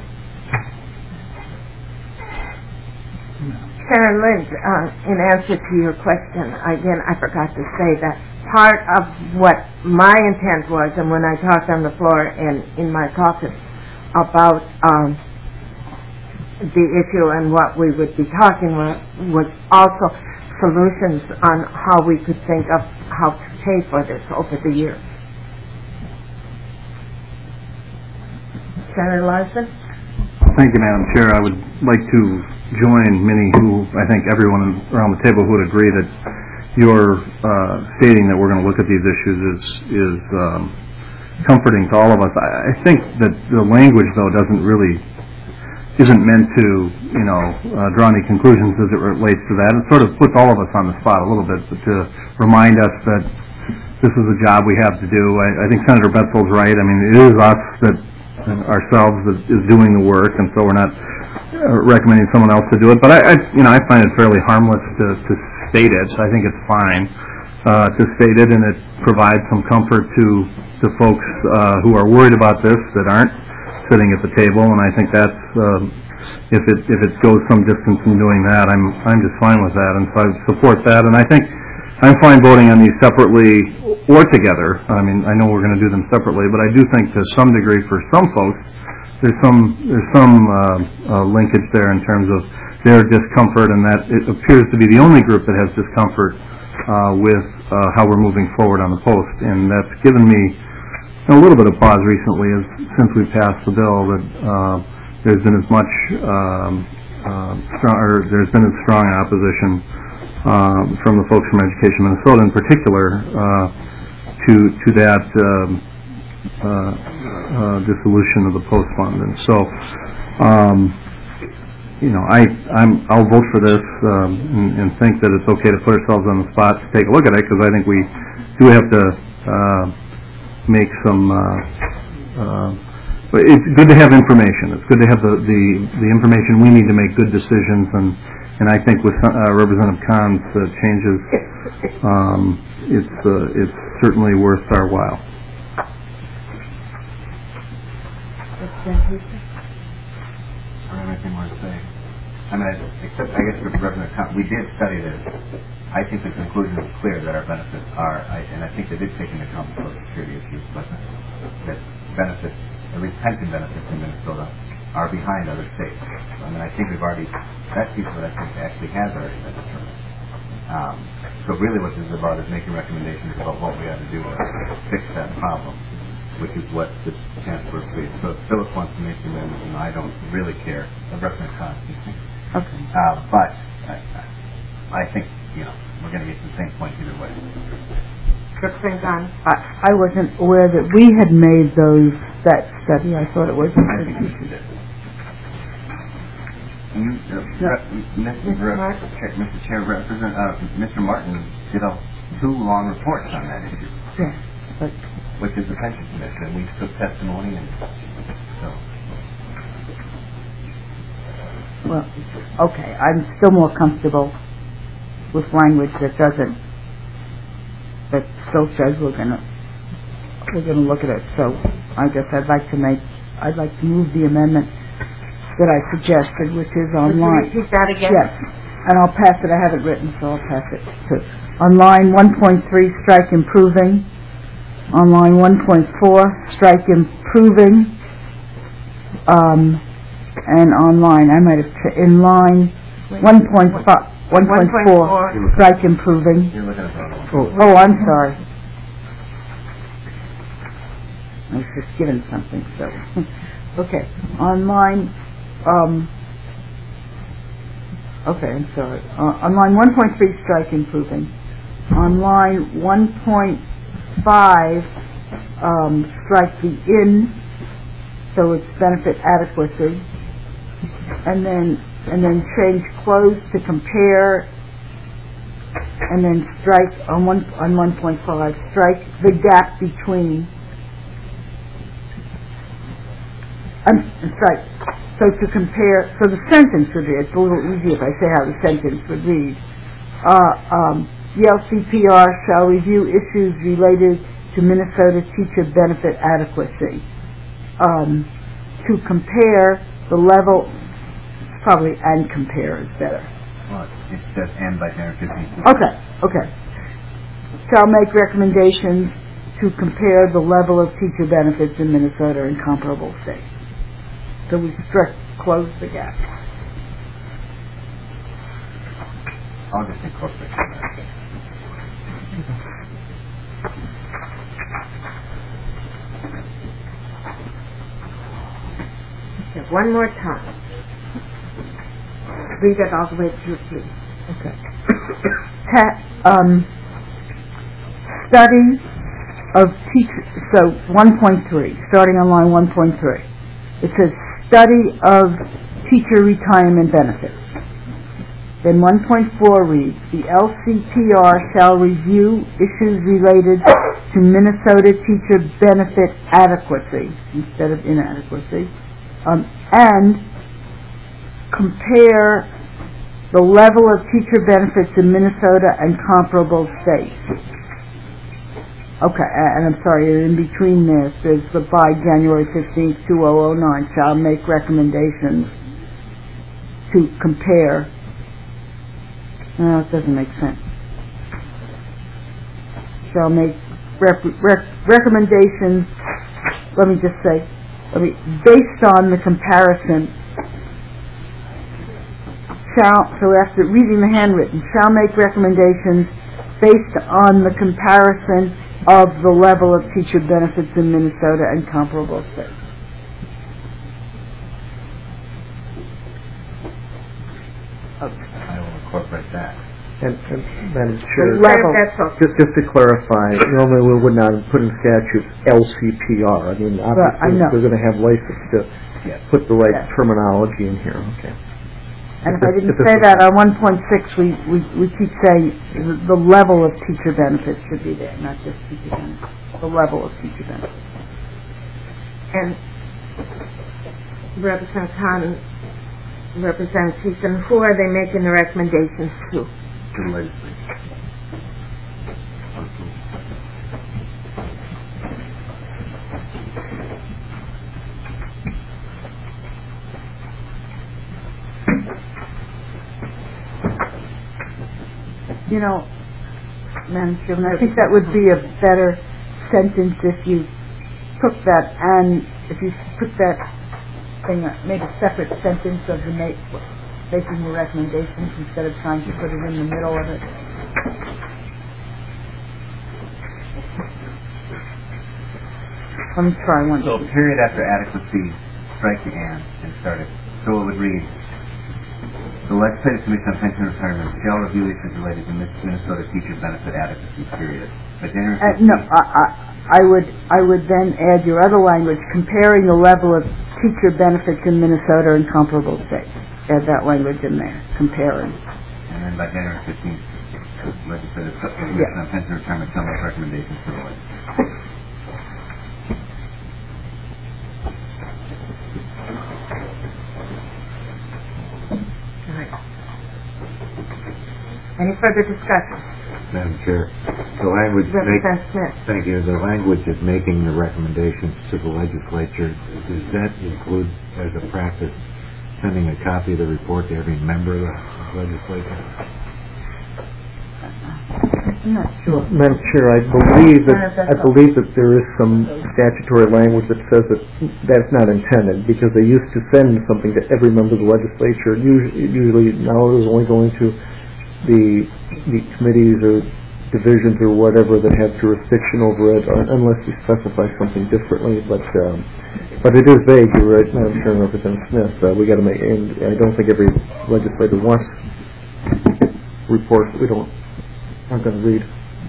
Senator Lynch, uh, in answer to your question, again, I forgot to say that part of what my intent was, and when I talked on the floor and in my caucus about um, the issue and what we would be talking about, was also solutions on how we could think of how to pay for this over the years. Senator Larson? Thank you, Madam Chair. I would like to join many who, I think everyone around the table who would agree that your uh, stating that we're going to look at these issues is is um, comforting to all of us. I, I think that the language, though, doesn't really, isn't meant to, you know, uh, draw any conclusions as it relates to that. It sort of puts all of us on the spot a little bit, but to remind us that this is a job we have to do. I, I think Senator Betzel's right. I mean, it is us that ourselves that is doing the work, and so we're not uh, recommending someone else to do it. But I, I, you know, I find it fairly harmless to, to state it. I think it's fine uh, to state it, and it provides some comfort to to folks uh, who are worried about this that aren't sitting at the table. And I think that's um, if it if it goes some distance in doing that, I'm I'm just fine with that, and so I support that. And I think I'm fine voting on these separately or together. I mean, I know we're going to do them separately, but I do think to some degree for some folks, there's some there's some uh, uh, linkage there in terms of their discomfort, and that it appears to be the only group that has discomfort uh, with uh, how we're moving forward on the post, and that's given me a little bit of pause recently as since we passed the bill that uh, there's been as much um, uh, strong, or there's been as strong opposition um, from the folks from Education Minnesota in particular uh, to to that um, uh, uh, dissolution of the post fund. And so um, you know I I'm I'll vote for this um, and, and think that it's okay to put ourselves on the spot to take a look at it, because I think we do have to uh, make some uh, uh, it's good to have information. It's good to have the, the, the information we need to make good decisions, and, and I think with uh, Representative Kahn's uh, changes, um, it's uh, it's certainly worth our while. anything more to say. I mean, I, except, I guess, with Representative Con, we did study this. I think the conclusion is clear that our benefits are, I, and I think they did take into account the Social Security issues, but that benefits, at least pension benefits in Minnesota, are behind other states. So, I mean, I think we've already, that piece of it, I think, actually has already been determined. Um, so really what this is about is making recommendations about what we ought to do to fix that problem, which is what the chancellor believes. So if Phyllis wants to make the amendment, you know, I don't really care. The Representative Con, Okay. Uh, but I, I think, you know, we're going to get to the same point either way. Representative Con. I, I wasn't aware that we had made those, that study. I thought it was... I think you did. You, uh, No. Re- Mister Re- Martin. Chair, Mister Chair, Represent, uh, Mister Martin did a, two long reports on that issue, Yeah, but... which is the pension commission, and we took testimony, and so. Well, okay, I'm still more comfortable with language that doesn't, that still says we're gonna, we're gonna look at it. So I guess I'd like to make, I'd like to move the amendment that I suggested, which is on Would you line. repeat that again? Yes, and I'll pass it, I have it written, so I'll pass it to, on line one point three, strike improving. On line one point four, strike improving. Um, and on line, I might have, ch- in line one point five, one point four, strike improving. You're looking at the wrong one. Oh, I'm sorry. I was just given something, so, okay, on line, um, okay, I'm sorry, uh, on line one point three, strike improving. On line one point five, um, strike the in, so it's benefit adequacy, and then, and then change close to compare, and then strike on one, on one point five, strike the gap between. I'm strike. So to compare, so the sentence would be, it's a little easier if I say how the sentence would read. Uh, um, the L C P R shall review issues related to Minnesota teacher benefit adequacy. Um, to compare the level, probably and compare is better. Well, it says and by ten or fifteen. Okay, okay. Shall make recommendations to compare the level of teacher benefits in Minnesota and comparable states. So we struck, close the gap. I'll just incorporate that. Okay, one more time. Read it all the way through, please. Okay. Ta- um, study of teacher, so one point three, starting on line one point three. It says study of teacher retirement benefits. Then one point four reads, the L C P R shall review issues related to Minnesota teacher benefit adequacy, instead of inadequacy, um, and compare the level of teacher benefits in Minnesota and comparable states. Okay, and I'm sorry, in between this, there's the by January fifteenth, two thousand nine, shall make recommendations to compare. No, it doesn't make sense. Shall make rep- rec- recommendations, let me just say, let me, based on the comparison, shall, so after reading the handwritten, shall make recommendations based on the comparison of the level of teacher benefits in Minnesota and comparable states. Okay. I will incorporate that. And, and Madam Chair, Level. That's all. just, just to clarify, normally we would not put in statute L C P R. I mean, I obviously, know. we're going to have license to Yes. put the right Yes. terminology in here, okay. And if I If didn't it's- say that, on one point six, we, we, we keep saying the, the level of teacher benefits should be there, not just teacher benefits. The level of teacher benefits. And Representative Khan, Representative Thiessen, who are they making the recommendations to? To the legislature. You know, Madam Chairman, I think that would be a better sentence if you took that and if you took that thing, uh, made a separate sentence of the make, making the recommendations instead of trying to put it in the middle of it. Let me try one. So period after adequacy, strike the and and start it. So it would read, the Legislative Commission on Pension Retirement shall review issues related to Minnesota teacher benefit adequacy, period. But January Uh, no, I, I, I would I would then add your other language, comparing the level of teacher benefits in Minnesota and comparable states. Add that language in there, comparing. And then by January fifteenth, the Legislative Commission Yeah. on Pension Retirement shall make recommendations to the legislature. Any further discussion? Madam Chair, the language make, Representative Smith. thank you, the language of making the recommendations to the legislature, does that include as a practice sending a copy of the report to every member of the legislature? I'm not sure. Madam Chair, I believe that, I believe that there is some statutory language that says that that's not intended, because they used to send something to every member of the legislature. Usually, usually now it was only going to the the committees or divisions or whatever that have jurisdiction over it, unless you specify something differently. But um, but it is vague. You're right, Madam Chair and Representative Smith. Uh, we got to make, and I don't think every legislator wants reports we don't aren't going to read.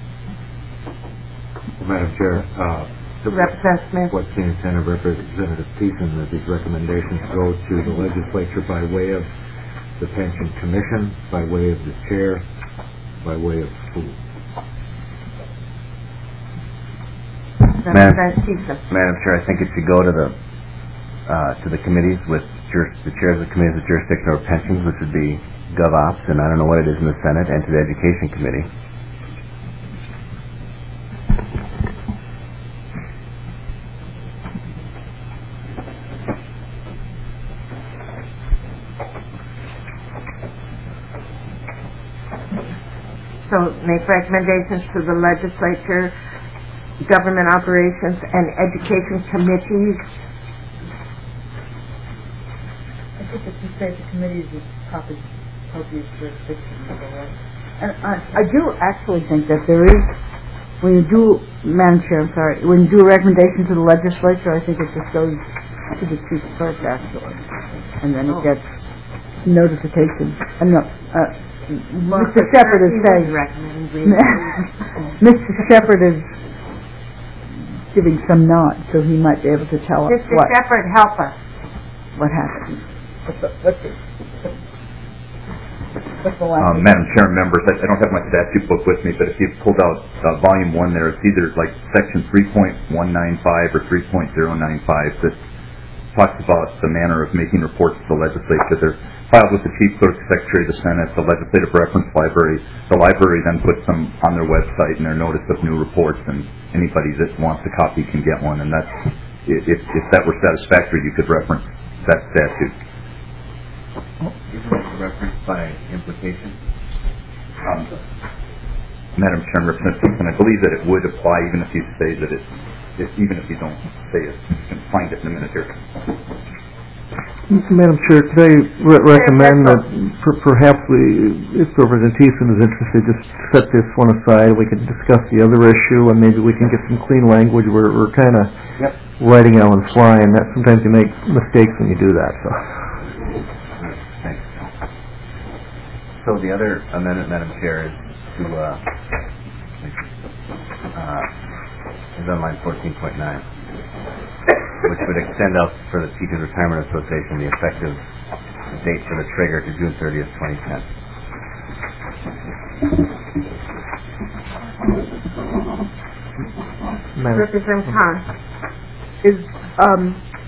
Madam Chair, uh, Representative Smith. what's the intent of Representative Thiessen that these recommendations go to the legislature by way of the Pension Commission, by way of the chair, by way of who? Representative Madam Chair, I think it should go to the uh, to the committees with juris, the chairs of committees with jurisdiction over pensions, which would be GovOps, and I don't know what it is in the Senate, and to the Education Committee. So make recommendations to the legislature, government operations, and education committees. I think if you say the committees is probably appropriate jurisdiction, and I, I do actually think that there is, when you do, Madam Chair, I'm sorry, when you do a recommendation to the legislature, I think it just goes to the chief clerk actually, and then it gets notification. I don't know. Uh, Mister Shepherd is saying, Mister Shepherd is giving some nod, so he might be able to tell us Mister what Shepherd, help us. what happened. What's the, what's the, what's the Um, language? Madam Chair, members, I, I don't have my statute book with me, but if you pulled out uh, volume one there, it's either like section three point one nine five or three point zero nine five that talks about the manner of making reports to the legislature. They're filed with the Chief Clerk, Secretary of the Senate, the Legislative Reference Library. The library then puts them on their website and their notice of new reports, and anybody that wants a copy can get one. And that's, if, if that were satisfactory, you could reference that statute. Reference by implication. Um, Madam Chair, Representative Thiessen, I believe that it would apply even if you say that it, if, even if you don't say it. You can find it in a minute here. Madam Chair, could I re- recommend that per- perhaps we, if Representative Thiessen is interested, just set this one aside. We can discuss the other issue, and maybe we can get some clean language. We're, we're kind of Yep. writing on the fly, and that sometimes you make mistakes when you do that. So, Thanks. So the other amendment, Madam Chair, is to uh, uh, is on line fourteen point nine, which would extend out for the Teachers Retirement Association the effective date for the trigger to June thirtieth, twenty ten. Madam, Representative Khan. Is um,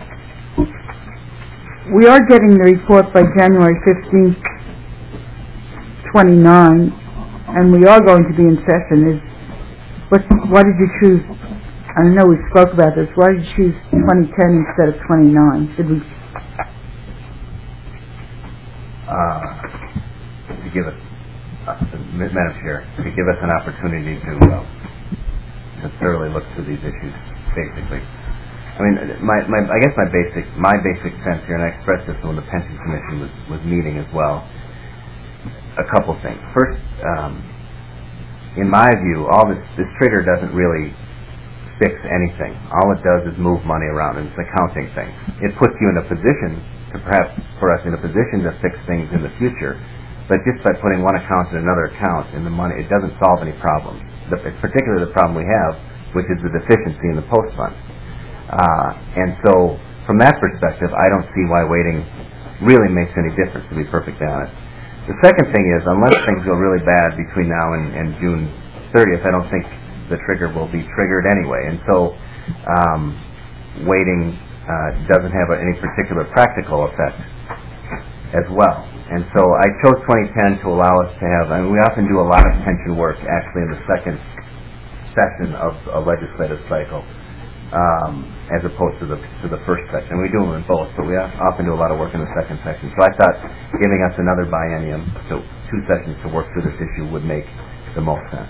we are getting the report by January fifteenth, twenty-nine, and we are going to be in session. Is what? Why did you choose? I know we spoke about this. Why did you choose twenty ten instead of twenty-nine? Did we? Uh, to give us uh, Madam Chair, to give us an opportunity to uh, to thoroughly look through these issues, basically. I mean, my, my, I guess my basic my basic sense here, and I expressed this when the Pension Commission was, was meeting as well, a couple things. First, um, in my view, all this, this trigger doesn't really fix anything. All it does is move money around, and it's an accounting thing. It puts you in a position, to perhaps for us in a position to fix things in the future, but just by putting one account in another account in the money, it doesn't solve any problems. The, it's particularly the problem we have, which is the deficiency in the post fund. Uh, and so, from that perspective, I don't see why waiting really makes any difference, to be perfectly honest. The second thing is, unless things go really bad between now and, and June thirtieth, I don't think the trigger will be triggered anyway. And so, um, waiting uh, doesn't have any particular practical effect as well. And so I chose twenty ten to allow us to have, I mean, we often do a lot of pension work actually in the second session of a legislative cycle, um, as opposed to the to the first section. We do them in both, but we often do a lot of work in the second section. So I thought giving us another biennium, so two sessions to work through this issue would make the most sense.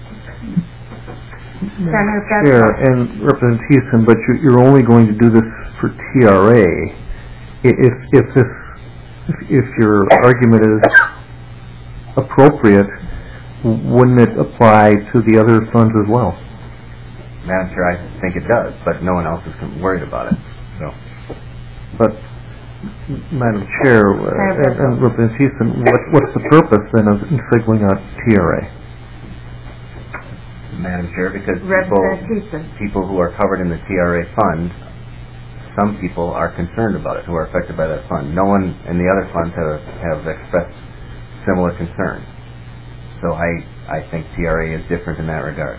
Chair and Representative Thiessen, but you're, you're only going to do this for T R A. If if this if, if your argument is appropriate, wouldn't it apply to the other funds as well? Madam Chair, I think it does, but no one else is worried about it. So, but Madam Chair uh, and, and Representative Thiessen, what, what's the purpose then of singling out T R A? Madam Chair, because people, people who are covered in the T R A fund, some people are concerned about it, who are affected by that fund. No one in the other funds have, have expressed similar concerns. So I, I think T R A is different in that regard.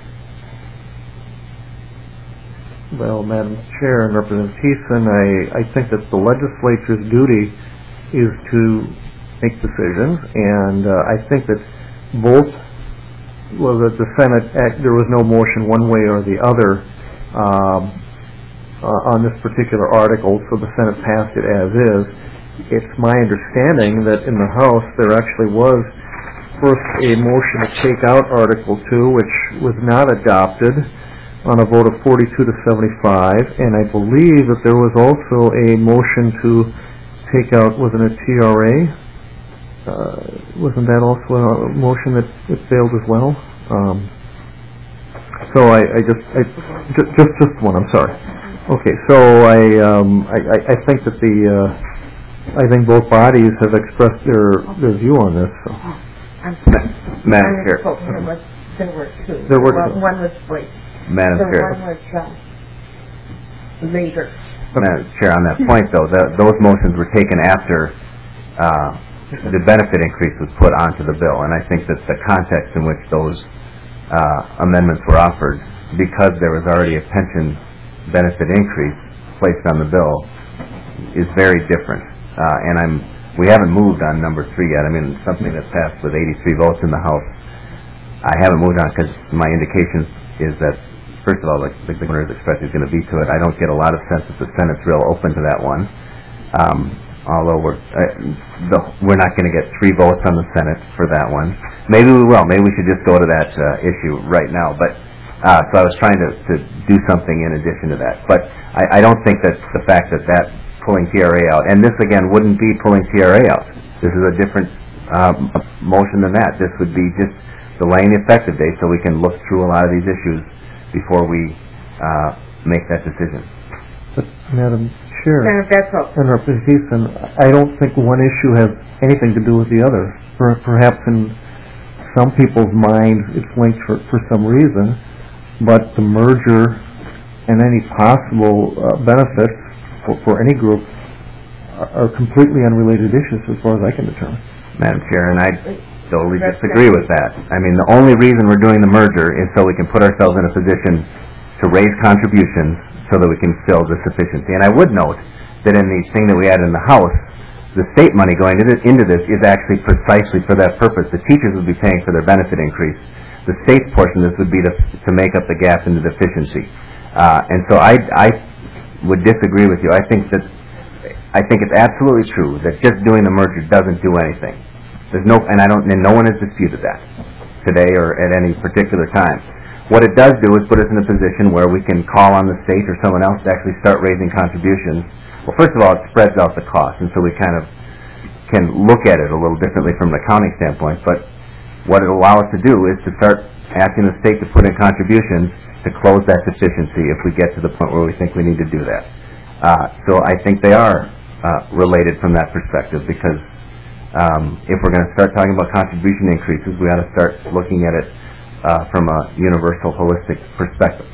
Well, Madam Chair and Representative Thiessen, I, I think that the legislature's duty is to make decisions, and uh, I think that both well, that the Senate, act, there was no motion one way or the other um, uh, on this particular article, so the Senate passed it as is. It's my understanding that in the House there actually was first a motion to take out Article two, which was not adopted on a vote of forty-two to seventy-five, and I believe that there was also a motion to take out, wasn't it T R A? Uh, wasn't that also a motion that it failed as well? Um, so I, I just, I, just, just, just one. I'm sorry. Okay, so I, um, I, I think that the, uh, I think both bodies have expressed their their view on this. So. Madam Chair, there were two. There were well, two. One was late. Madam the Chair. one was uh, later. Madam Chair, on that point though, the, those motions were taken after uh, the benefit increase was put onto the bill, and I think that the context in which those uh, amendments were offered, because there was already a pension benefit increase placed on the bill, is very different. Uh, and I'm we haven't moved on number three yet. I mean, something that passed with eighty-three votes in the House. I haven't moved on because my indication is that, first of all, like the governor has expressed he's going to veto it. I don't get a lot of sense that the Senate's real open to that one. Um, although we're uh, the, we're not going to get three votes on the Senate for that one. Maybe we will. Maybe we should just go to that uh, issue right now. But uh, so I was trying to, to do something in addition to that. But I, I don't think that the fact that that pulling T R A out, and this again wouldn't be pulling T R A out. This is a different um, motion than that. This would be just delaying the effective date so we can look through a lot of these issues before we uh, make that decision. But Madam Chair, Senator and Representative Thiessen, I don't think one issue has anything to do with the other. Perhaps in some people's minds it's linked for, for some reason, but the merger and any possible uh, benefits for, for any group are, are completely unrelated issues as far as I can determine. Madam Chair, and I totally disagree with that. I mean, the only reason we're doing the merger is so we can put ourselves in a position to raise contributions so that we can fill the sufficiency. And I would note that in the thing that we had in the House, the state money going into this is actually precisely for that purpose. The teachers would be paying for their benefit increase. The state's portion of this would be to, to make up the gap in the deficiency. Uh, and so I, I would disagree with you. I think that I think it's absolutely true that just doing the merger doesn't do anything. There's no, and I don't, and no one has disputed that today or at any particular time. What it does do is put us in a position where we can call on the state or someone else to actually start raising contributions. Well, first of all, it spreads out the cost, and so we kind of can look at it a little differently from an accounting standpoint. But what it will allow us to do is to start asking the state to put in contributions to close that deficiency if we get to the point where we think we need to do that. Uh, so I think they are uh, related from that perspective, because um, if we're going to start talking about contribution increases, we ought to start looking at it uh, from a universal, holistic perspective.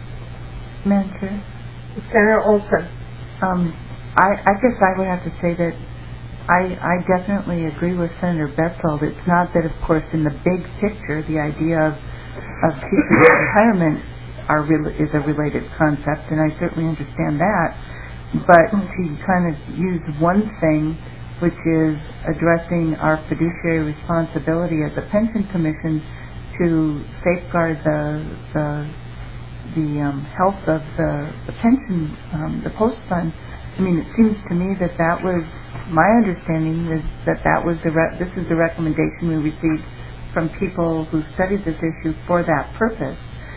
Madam Chair? Senator Olson. Um, I, I guess I would have to say that I, I definitely agree with Senator Betzold. It's not that, of course, in the big picture, the idea of, of teacher retirement are re- is a related concept, and I certainly understand that. But to kind of use one thing, which is addressing our fiduciary responsibility as a pension commission to safeguard the the, the um, health of the, the pension, um, the post fund. I mean, it seems to me that that was, my understanding is that that was the, re- this is the recommendation we received from people who studied this issue for that purpose.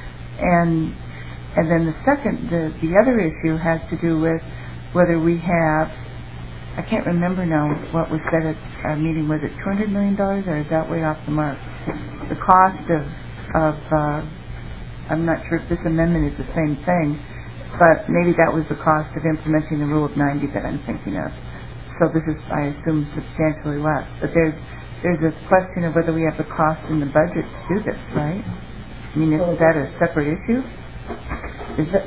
And and then the second, the, the other issue has to do with whether we have, I can't remember now what was said at our meeting, was it two hundred million dollars or is that way off the mark? The cost of, of uh, I'm not sure if this amendment is the same thing, but maybe that was the cost of implementing the Rule of ninety that I'm thinking of. So this is, I assume, substantially less. But there's there's a question of whether we have the cost in the budget to do this, right? I mean, isn't that a separate issue? Is that,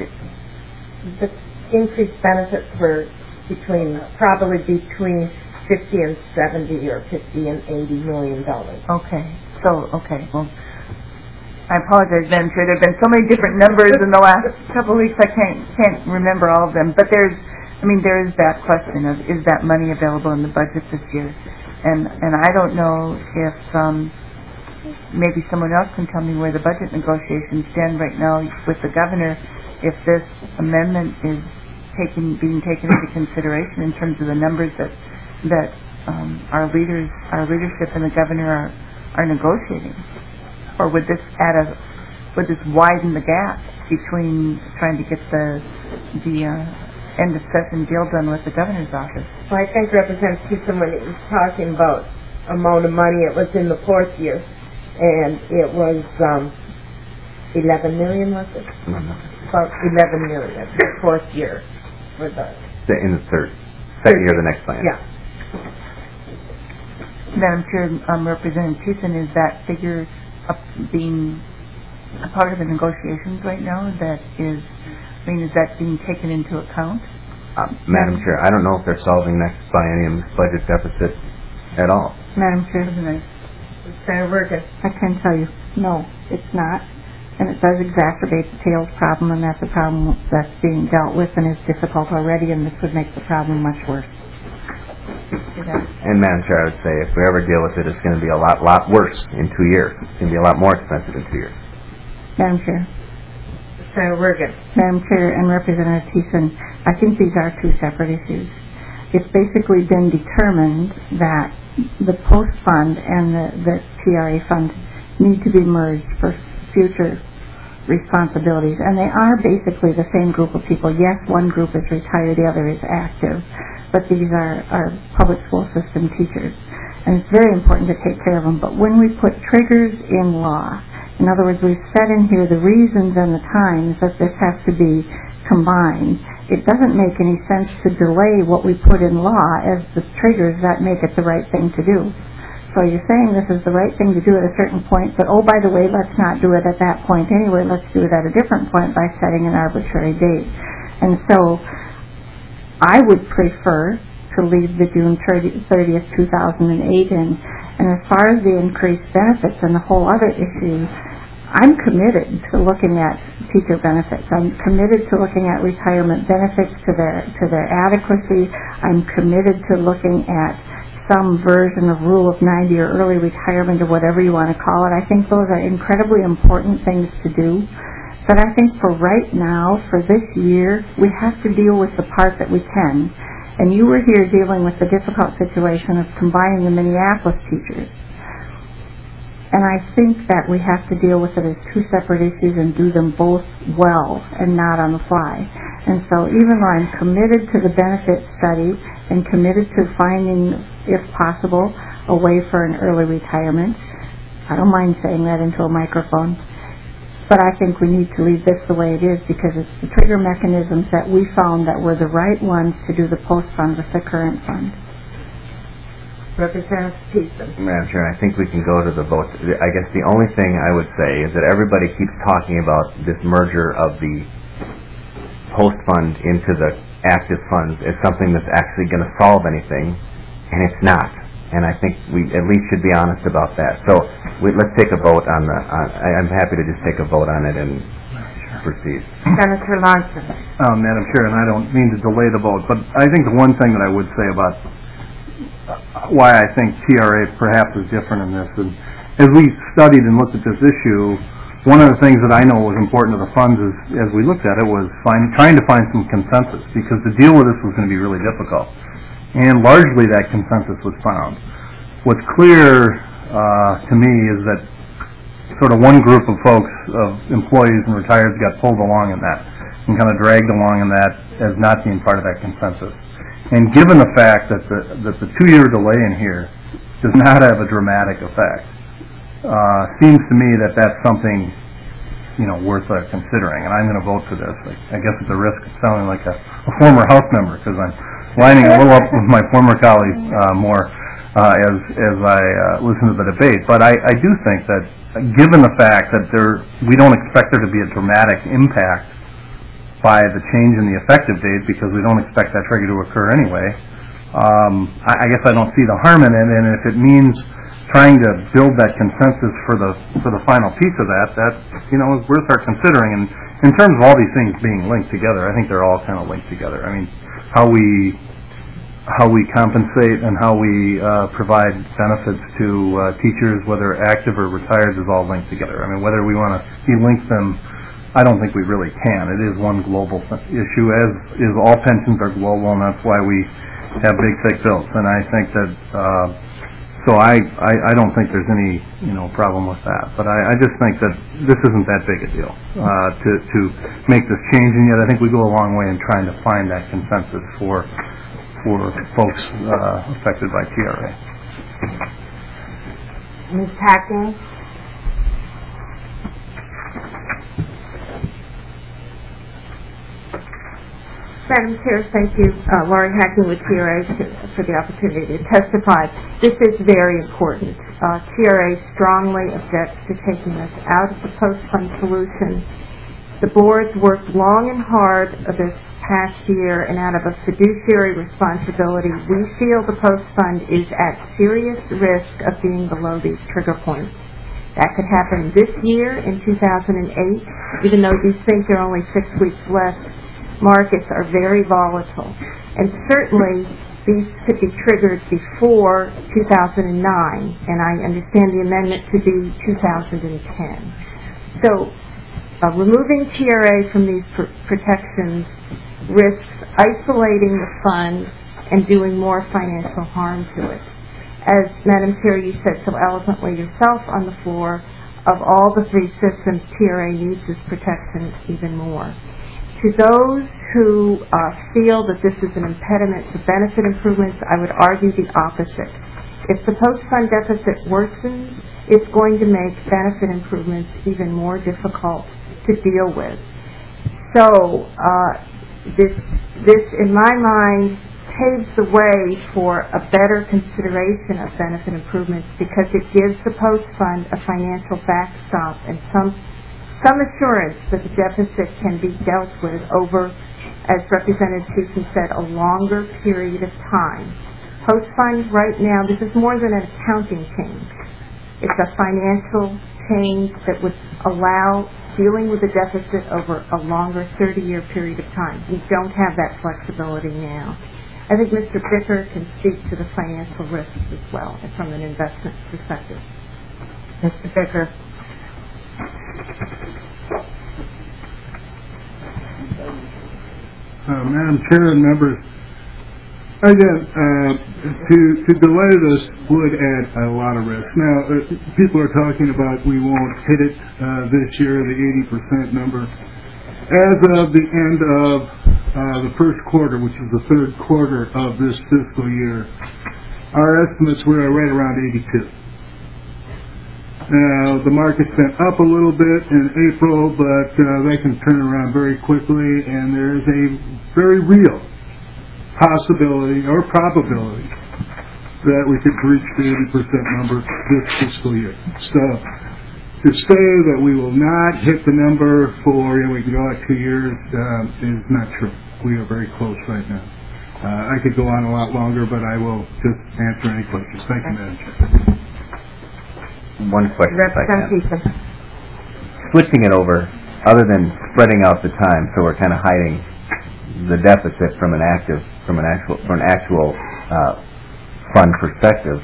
the increased benefits were between, probably between fifty and seventy or fifty and eighty million dollars. Okay. So, okay. Well, I apologize, Madam Chair. There have been so many different numbers in the last couple of weeks, I can't can't remember all of them. But there's, I mean, there is that question of, is that money available in the budget this year? And and I don't know if um, maybe someone else can tell me where the budget negotiations stand right now with the governor, if this amendment is taken being taken into consideration in terms of the numbers that that um, our leaders, our leadership, and the governor are are negotiating. Or would this add a, would this widen the gap between trying to get the the uh, end of session deal done with the governor's office? Well, I think Representative Houston, when he was talking about amount of money, it was in the fourth year, and it was um, eleven million, was it? Mm-hmm. About eleven million, the fourth year for the The, in the third, second year of the next plan. yeah. Madam Chair, um, Representative Houston, is that figure up being a part of the negotiations right now? That is, I mean, is that being taken into account? Um, Madam Chair, I don't know if they're solving next biennium's budget deficit at all. Madam Chair, Senator Bergen. I can tell you, no, it's not. And it does exacerbate the tails problem, and that's a problem that's being dealt with and is difficult already, and this would make the problem much worse. And Madam Chair, I would say if we ever deal with it, it's going to be a lot, lot worse in two years. It's going to be a lot more expensive in two years. Madam Chair. Senator Bergen. Madam Chair and Representative Thiessen, I think these are two separate issues. It's basically been determined that the post fund and the, the T R A fund need to be merged for future responsibilities, and they are basically the same group of people. Yes, one group is retired, the other is active, but these are, are public school system teachers, and it's very important to take care of them. But when we put triggers in law, in other words, we've set in here the reasons and the times that this has to be combined, it doesn't make any sense to delay what we put in law as the triggers that make it the right thing to do. So you're saying this is the right thing to do at a certain point, but oh, by the way, let's not do it at that point anyway. Let's do it at a different point by setting an arbitrary date. And so I would prefer to leave the June thirtieth, two thousand eight in. And as far as the increased benefits and the whole other issue, I'm committed to looking at teacher benefits. I'm committed to looking at retirement benefits, to their to their adequacy. I'm committed to looking at some version of Rule of ninety or early retirement or whatever you want to call it. I think those are incredibly important things to do. But I think for right now, for this year, we have to deal with the part that we can. And you were here dealing with the difficult situation of combining the Minneapolis teachers. And I think that we have to deal with it as two separate issues and do them both well and not on the fly. And so even though I'm committed to the benefit study and committed to finding, if possible, a way for an early retirement, I don't mind saying that into a microphone, but I think we need to leave this the way it is because it's the trigger mechanisms that we found that were the right ones to do the post-fund with the current fund. Representative Peterson. Madam Chair, I think we can go to the vote. I guess the only thing I would say is that everybody keeps talking about this merger of the post-fund into the active funds as something that's actually going to solve anything, and it's not. And I think we at least should be honest about that. So we, let's take a vote on the, on, I, I'm happy to just take a vote on it and proceed. Senator Larson. Uh, Madam Chair, and I don't mean to delay the vote, but I think the one thing that I would say about why I think T R A perhaps is different in this, and as we studied and looked at this issue, one of the things that I know was important to the funds is, as we looked at it, was find, trying to find some consensus, because the deal with this was going to be really difficult. And largely that consensus was found. What's clear uh, to me is that sort of one group of folks, of employees and retireds, got pulled along in that and kind of dragged along in that as not being part of that consensus. And given the fact that the, that the two-year delay in here does not have a dramatic effect, uh, seems to me that that's something, you know, worth uh, considering. And I'm going to vote for this. I, I guess at the risk of sounding like a, a former House member, because I'm lining a little up with my former colleague uh, more uh, as as I uh, listen to the debate. But I, I do think that, given the fact that there we don't expect there to be a dramatic impact by the change in the effective date, because we don't expect that trigger to occur anyway, um, I, I guess I don't see the harm in it. And if it means trying to build that consensus for the for the final piece of that, that you know is worth our considering. And in terms of all these things being linked together, I think they're all kind of linked together. I mean, how we how we compensate and how we uh, provide benefits to uh, teachers, whether active or retired, is all linked together. I mean, whether we want to delink them, I don't think we really can. It is one global issue, as is all pensions are global, and that's why we have big, thick bills. And I think that, uh, so I, I, I don't think there's any, you know, problem with that. But I, I just think that this isn't that big a deal uh, to, to make this change, and yet I think we go a long way in trying to find that consensus for for folks uh, affected by T R A. Miz Hackney. Madam Chair, thank you. Uh, Laurie Hackney with T R A for the opportunity to testify. This is very important. Uh, T R A strongly objects to taking us out of the post-fund solution. The boards worked long and hard this past year, and out of a fiduciary responsibility, we feel the post-fund is at serious risk of being below these trigger points. That could happen this year in two thousand eight, even though these things are only six weeks left. Markets are very volatile, and certainly these could be triggered before two thousand nine, and I understand the amendment to be two thousand ten. So uh, removing T R A from these pr- protections risks isolating the fund and doing more financial harm to it. As Madam Chair, you said so eloquently yourself on the floor, of all the three systems, T R A needs this protection even more. To those who uh, feel that this is an impediment to benefit improvements, I would argue the opposite. If the post-fund deficit worsens, it's going to make benefit improvements even more difficult to deal with. So, uh, this, this, in my mind, paves the way for a better consideration of benefit improvements, because it gives the post-fund a financial backstop and some some assurance that the deficit can be dealt with over, as Representative Tucson said, a longer period of time. Post-fund right now, this is more than an accounting change. It's a financial change that would allow dealing with the deficit over a longer thirty-year period of time. We don't have that flexibility now. I think Mister Bicker can speak to the financial risks as well from an investment perspective. Mister Bicker. Uh, Madam Chair and members, Again, uh, to to delay this would add a lot of risk. Now, uh, people are talking about we won't hit it uh, this year, the eighty percent number. As of the end of uh, the first quarter, which is the third quarter of this fiscal year, our estimates were right around eighty-two. Now, the market's been up a little bit in April, but uh, they can turn around very quickly, and there is a very real possibility or probability that we could reach the eighty percent number this fiscal year. So to say that we will not hit the number for, you know, we can go out two years um, is not true. We are very close right now. Uh, I could go on a lot longer, but I will just answer any questions. Thank you, Madam Chair. One question, if I can. Representative. Switching it over, other than spreading out the time, so we're kind of hiding the deficit from an active, from an actual, from an actual uh, fund perspective,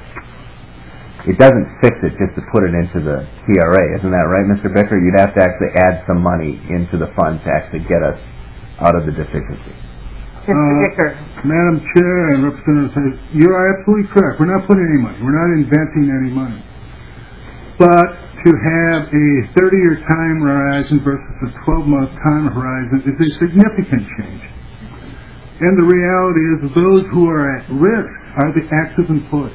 it doesn't fix it just to put it into the T R A, isn't that right, Mister Bicker? You'd have to actually add some money into the fund to actually get us out of the deficiency. Mister Uh, Bicker. Madam Chair and Representative, you are absolutely correct. We're not putting any money. We're not inventing any money. But to have a thirty-year time horizon versus a twelve-month time horizon is a significant change. And the reality is those who are at risk are the active employees.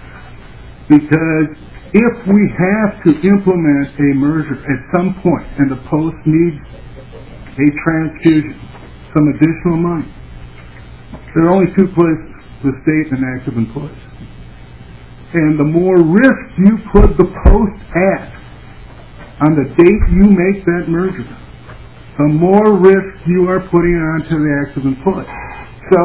Because if we have to implement a merger at some point and the post needs a transfusion, some additional money, there are only two places, the state and active employees. And the more risk you put the post at on the date you make that merger, the more risk you are putting onto the active employee. So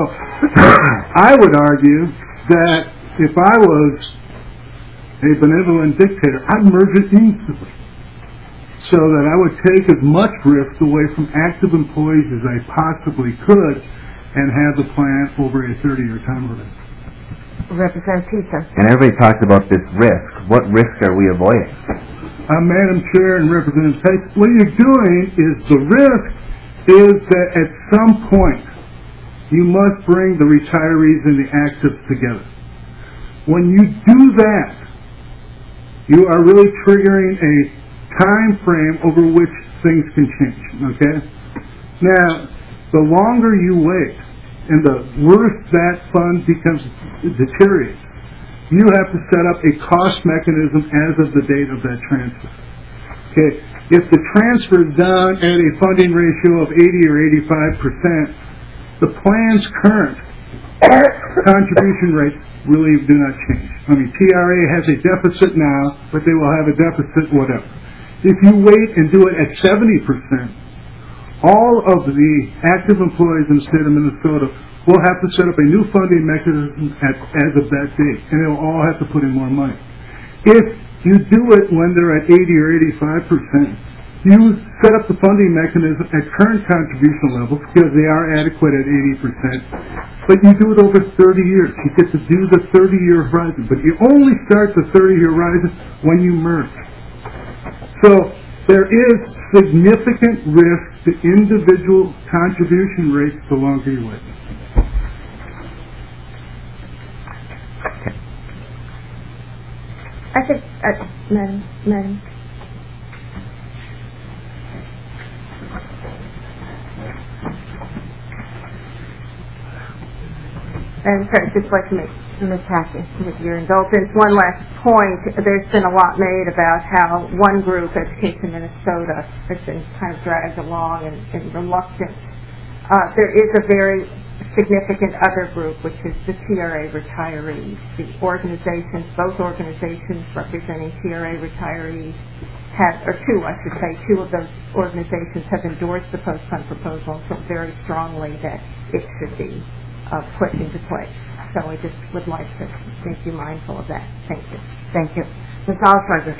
I would argue that if I was a benevolent dictator, I'd merge it instantly so that I would take as much risk away from active employees as I possibly could and have the plan over a thirty-year time horizon. Representative. And everybody talks about this risk. What risk are we avoiding? Uh, Madam Chair and Representative Tate, what you're doing is the risk is that at some point you must bring the retirees and the actives together. When you do that, you are really triggering a time frame over which things can change, okay? Now, the longer you wait and the worse that fund becomes deteriorates, you have to set up a cost mechanism as of the date of that transfer. Okay, if the transfer is done at a funding ratio of eighty or eighty-five percent, the plan's current contribution rates really do not change. I mean, T R A has a deficit now, but they will have a deficit whatever. If you wait and do it at seventy percent, all of the active employees in the state of Minnesota will have to set up a new funding mechanism at, as of that date, and they'll all have to put in more money. If you do it when they're at eighty or eighty-five percent, you set up the funding mechanism at current contribution levels because they are adequate at eighty percent, but you do it over thirty years. You get to do the thirty-year horizon, but you only start the thirty-year horizon when you merge. So there is significant risk to individual contribution rates the longer you wait. I think, uh, Madam, Madam. And so I'd just like to make Miz Hackett, with your indulgence, one last point. There's been a lot made about how one group, Education Minnesota, has been kind of dragged along and, and reluctant. Uh, there is a very significant other group, which is the T R A retirees. The organizations, both organizations representing T R A retirees have, or two, I should say, two of those organizations have endorsed the post-fund proposal and feel very strongly that it should be uh, put into place. So I just would like to make you mindful of that. Thank you. Thank you. Miz Alsberger.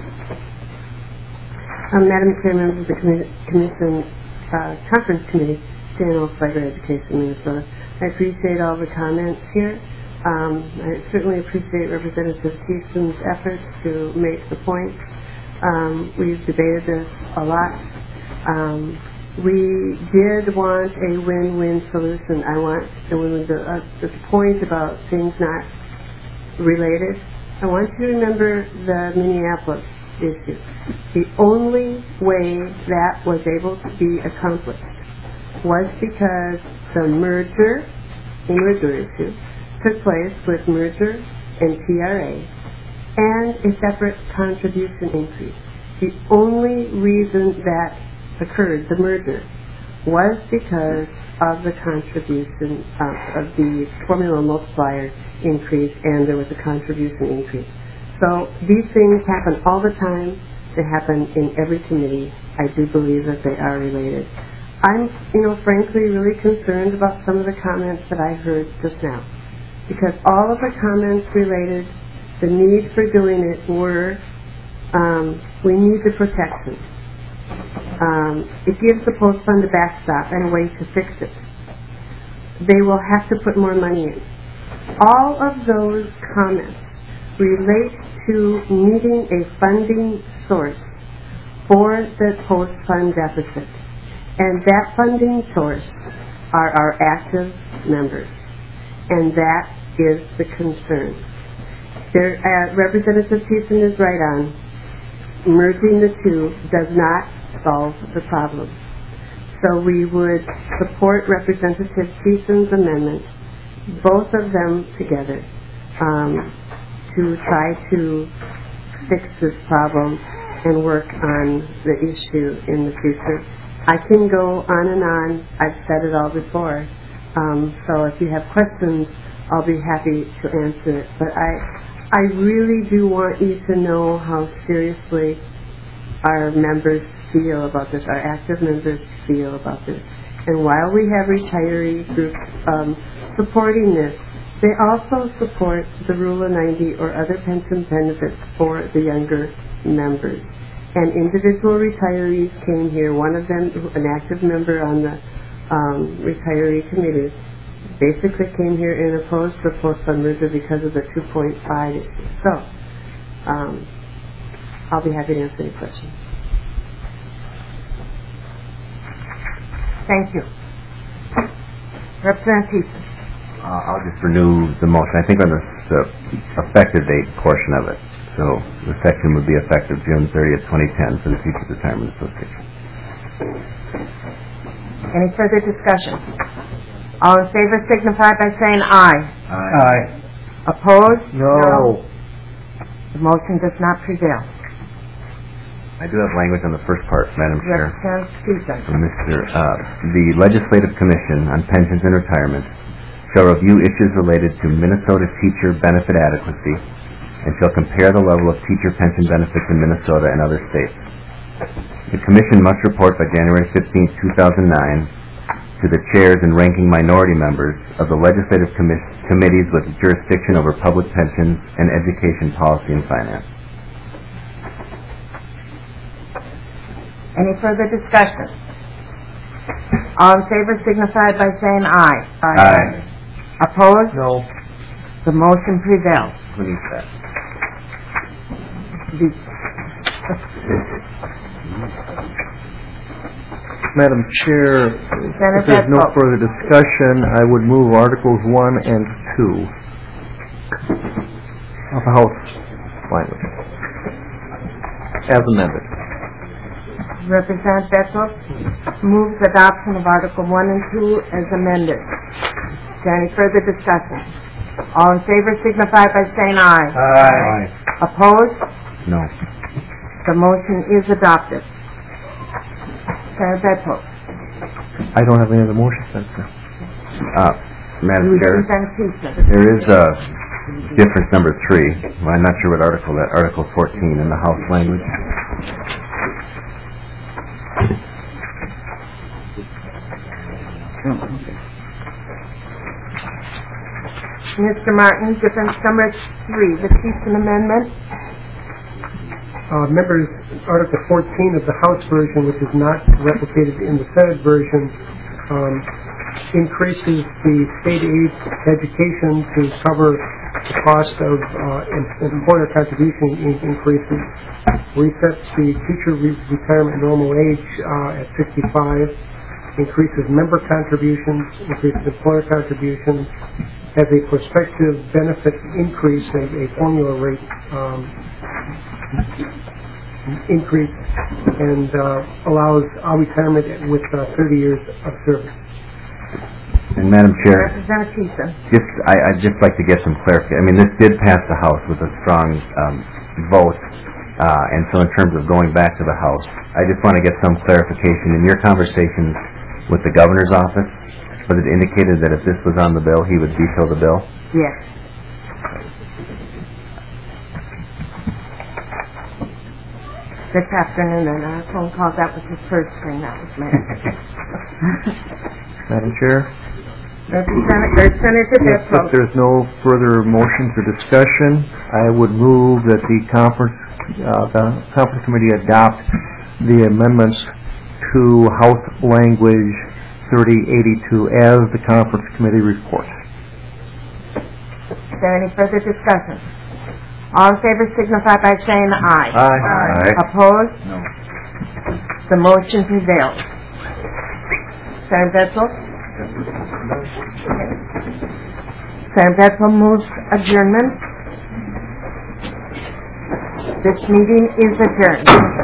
Um, Madam Chair, members of the commi- Commission uh, Conference Committee, Stan Alsberger, Education Minnesota. I appreciate all the comments here. Um, I certainly appreciate Representative Houston's efforts to make the point. Um, we've debated this a lot. Um, we did want a win-win solution. I want the, the, uh, the point about things not related. I want you to remember the Minneapolis issue. The only way that was able to be accomplished was because the merger, the merger issue, took place with merger and T R A and a separate contribution increase. The only reason that occurred, the merger, was because of the contribution uh, of the formula multiplier increase, and there was a contribution increase. So these things happen all the time. They happen in every committee. I do believe that they are related. I'm, you know, frankly really concerned about some of the comments that I heard just now, because all of the comments related, the need for doing it were, um, we need the protection. Um, it gives the post fund a backstop and a way to fix it. They will have to put more money in. All of those comments relate to needing a funding source for the post fund deficit. And that funding source are our active members. And that is the concern. There, uh, Representative Thiessen is right on. Merging the two does not solve the problem. So we would support Representative Thiessen's amendment, both of them together, um, to try to fix this problem and work on the issue in the future. I can go on and on. I've said it all before. Um, so if you have questions, I'll be happy to answer it. But I, I really do want you to know how seriously our members feel about this, our active members feel about this. And while we have retiree groups um, supporting this, they also support the Rule of ninety or other pension benefits for the younger members. And individual retirees came here. One of them, an active member on the um, retiree committee, basically came here and opposed the post-fund merger because of the two point five issue. So, um, I'll be happy to answer any questions. Thank you. Representative Thiessen. Uh, I'll just renew the motion. I think on the, the effective date portion of it. So the section would be effective June thirtieth, twenty ten for the Teachers Retirement Association. Any further discussion? All in favor signify by saying aye. Aye. Aye. Opposed? No. The motion does not prevail. I do have language on the first part, Madam Chair. Representative Thiessen. From Mister Uh, the Legislative Commission on Pensions and Retirement shall review issues related to Minnesota teacher benefit adequacy and shall compare the level of teacher pension benefits in Minnesota and other states. The Commission must report by January fifteenth, two thousand nine to the chairs and ranking minority members of the legislative commis- committees with jurisdiction over public pensions and education policy and finance. Any further discussion? All in favor signify by saying aye. Aye. Aye. Opposed? No. The motion prevails. Who needs that? The Madam Chair, if there's no further discussion, I would move Articles one and two of the House language as amended. Representative Betzel moves adoption of Article one and two as amended. Is there any further discussion? All in favor signify by saying aye. Aye. Opposed? No. The motion is adopted. Senator Betzel. I don't have any other motions, Senator. Uh, Madam Chair, Representative Thiessen. there is a difference number three. Well, I'm not sure what article that, Article fourteen in the House language. Mister Martin, difference number three, the Thiessen Amendment. Uh, members, Article fourteen of the House version, which is not replicated in the Senate version, um, increases the state aid education to cover the cost of uh, em- employer contribution in- increases, resets the teacher re- retirement normal age uh, at sixty-five, increases member contributions, increases employer contributions, has a prospective benefit increase, a, a formula rate um, increase, and uh, allows our retirement with uh, thirty years of service. And Madam Chair, Representative Thiessen. just, I, I'd just like to get some clarification. I mean, this did pass the House with a strong um, vote, uh, and so in terms of going back to the House, I just want to get some clarification. In your conversations with the Governor's office, was it indicated that if this was on the bill, he would veto the bill? Yes. This afternoon in our phone call, that was the first thing that was made. Madam Chair? Representative, or Senator If Bethel. if there's no further motions or discussion, I would move that the conference, uh, the conference committee adopt the amendments to House Language thirty eighty-two as the conference committee report. Is there any further discussion? All in favor signify by saying aye. Aye. Aye. Opposed? No. The motion prevails. Senator Bethel? Senator Bethel moves adjournment. This meeting is adjourned.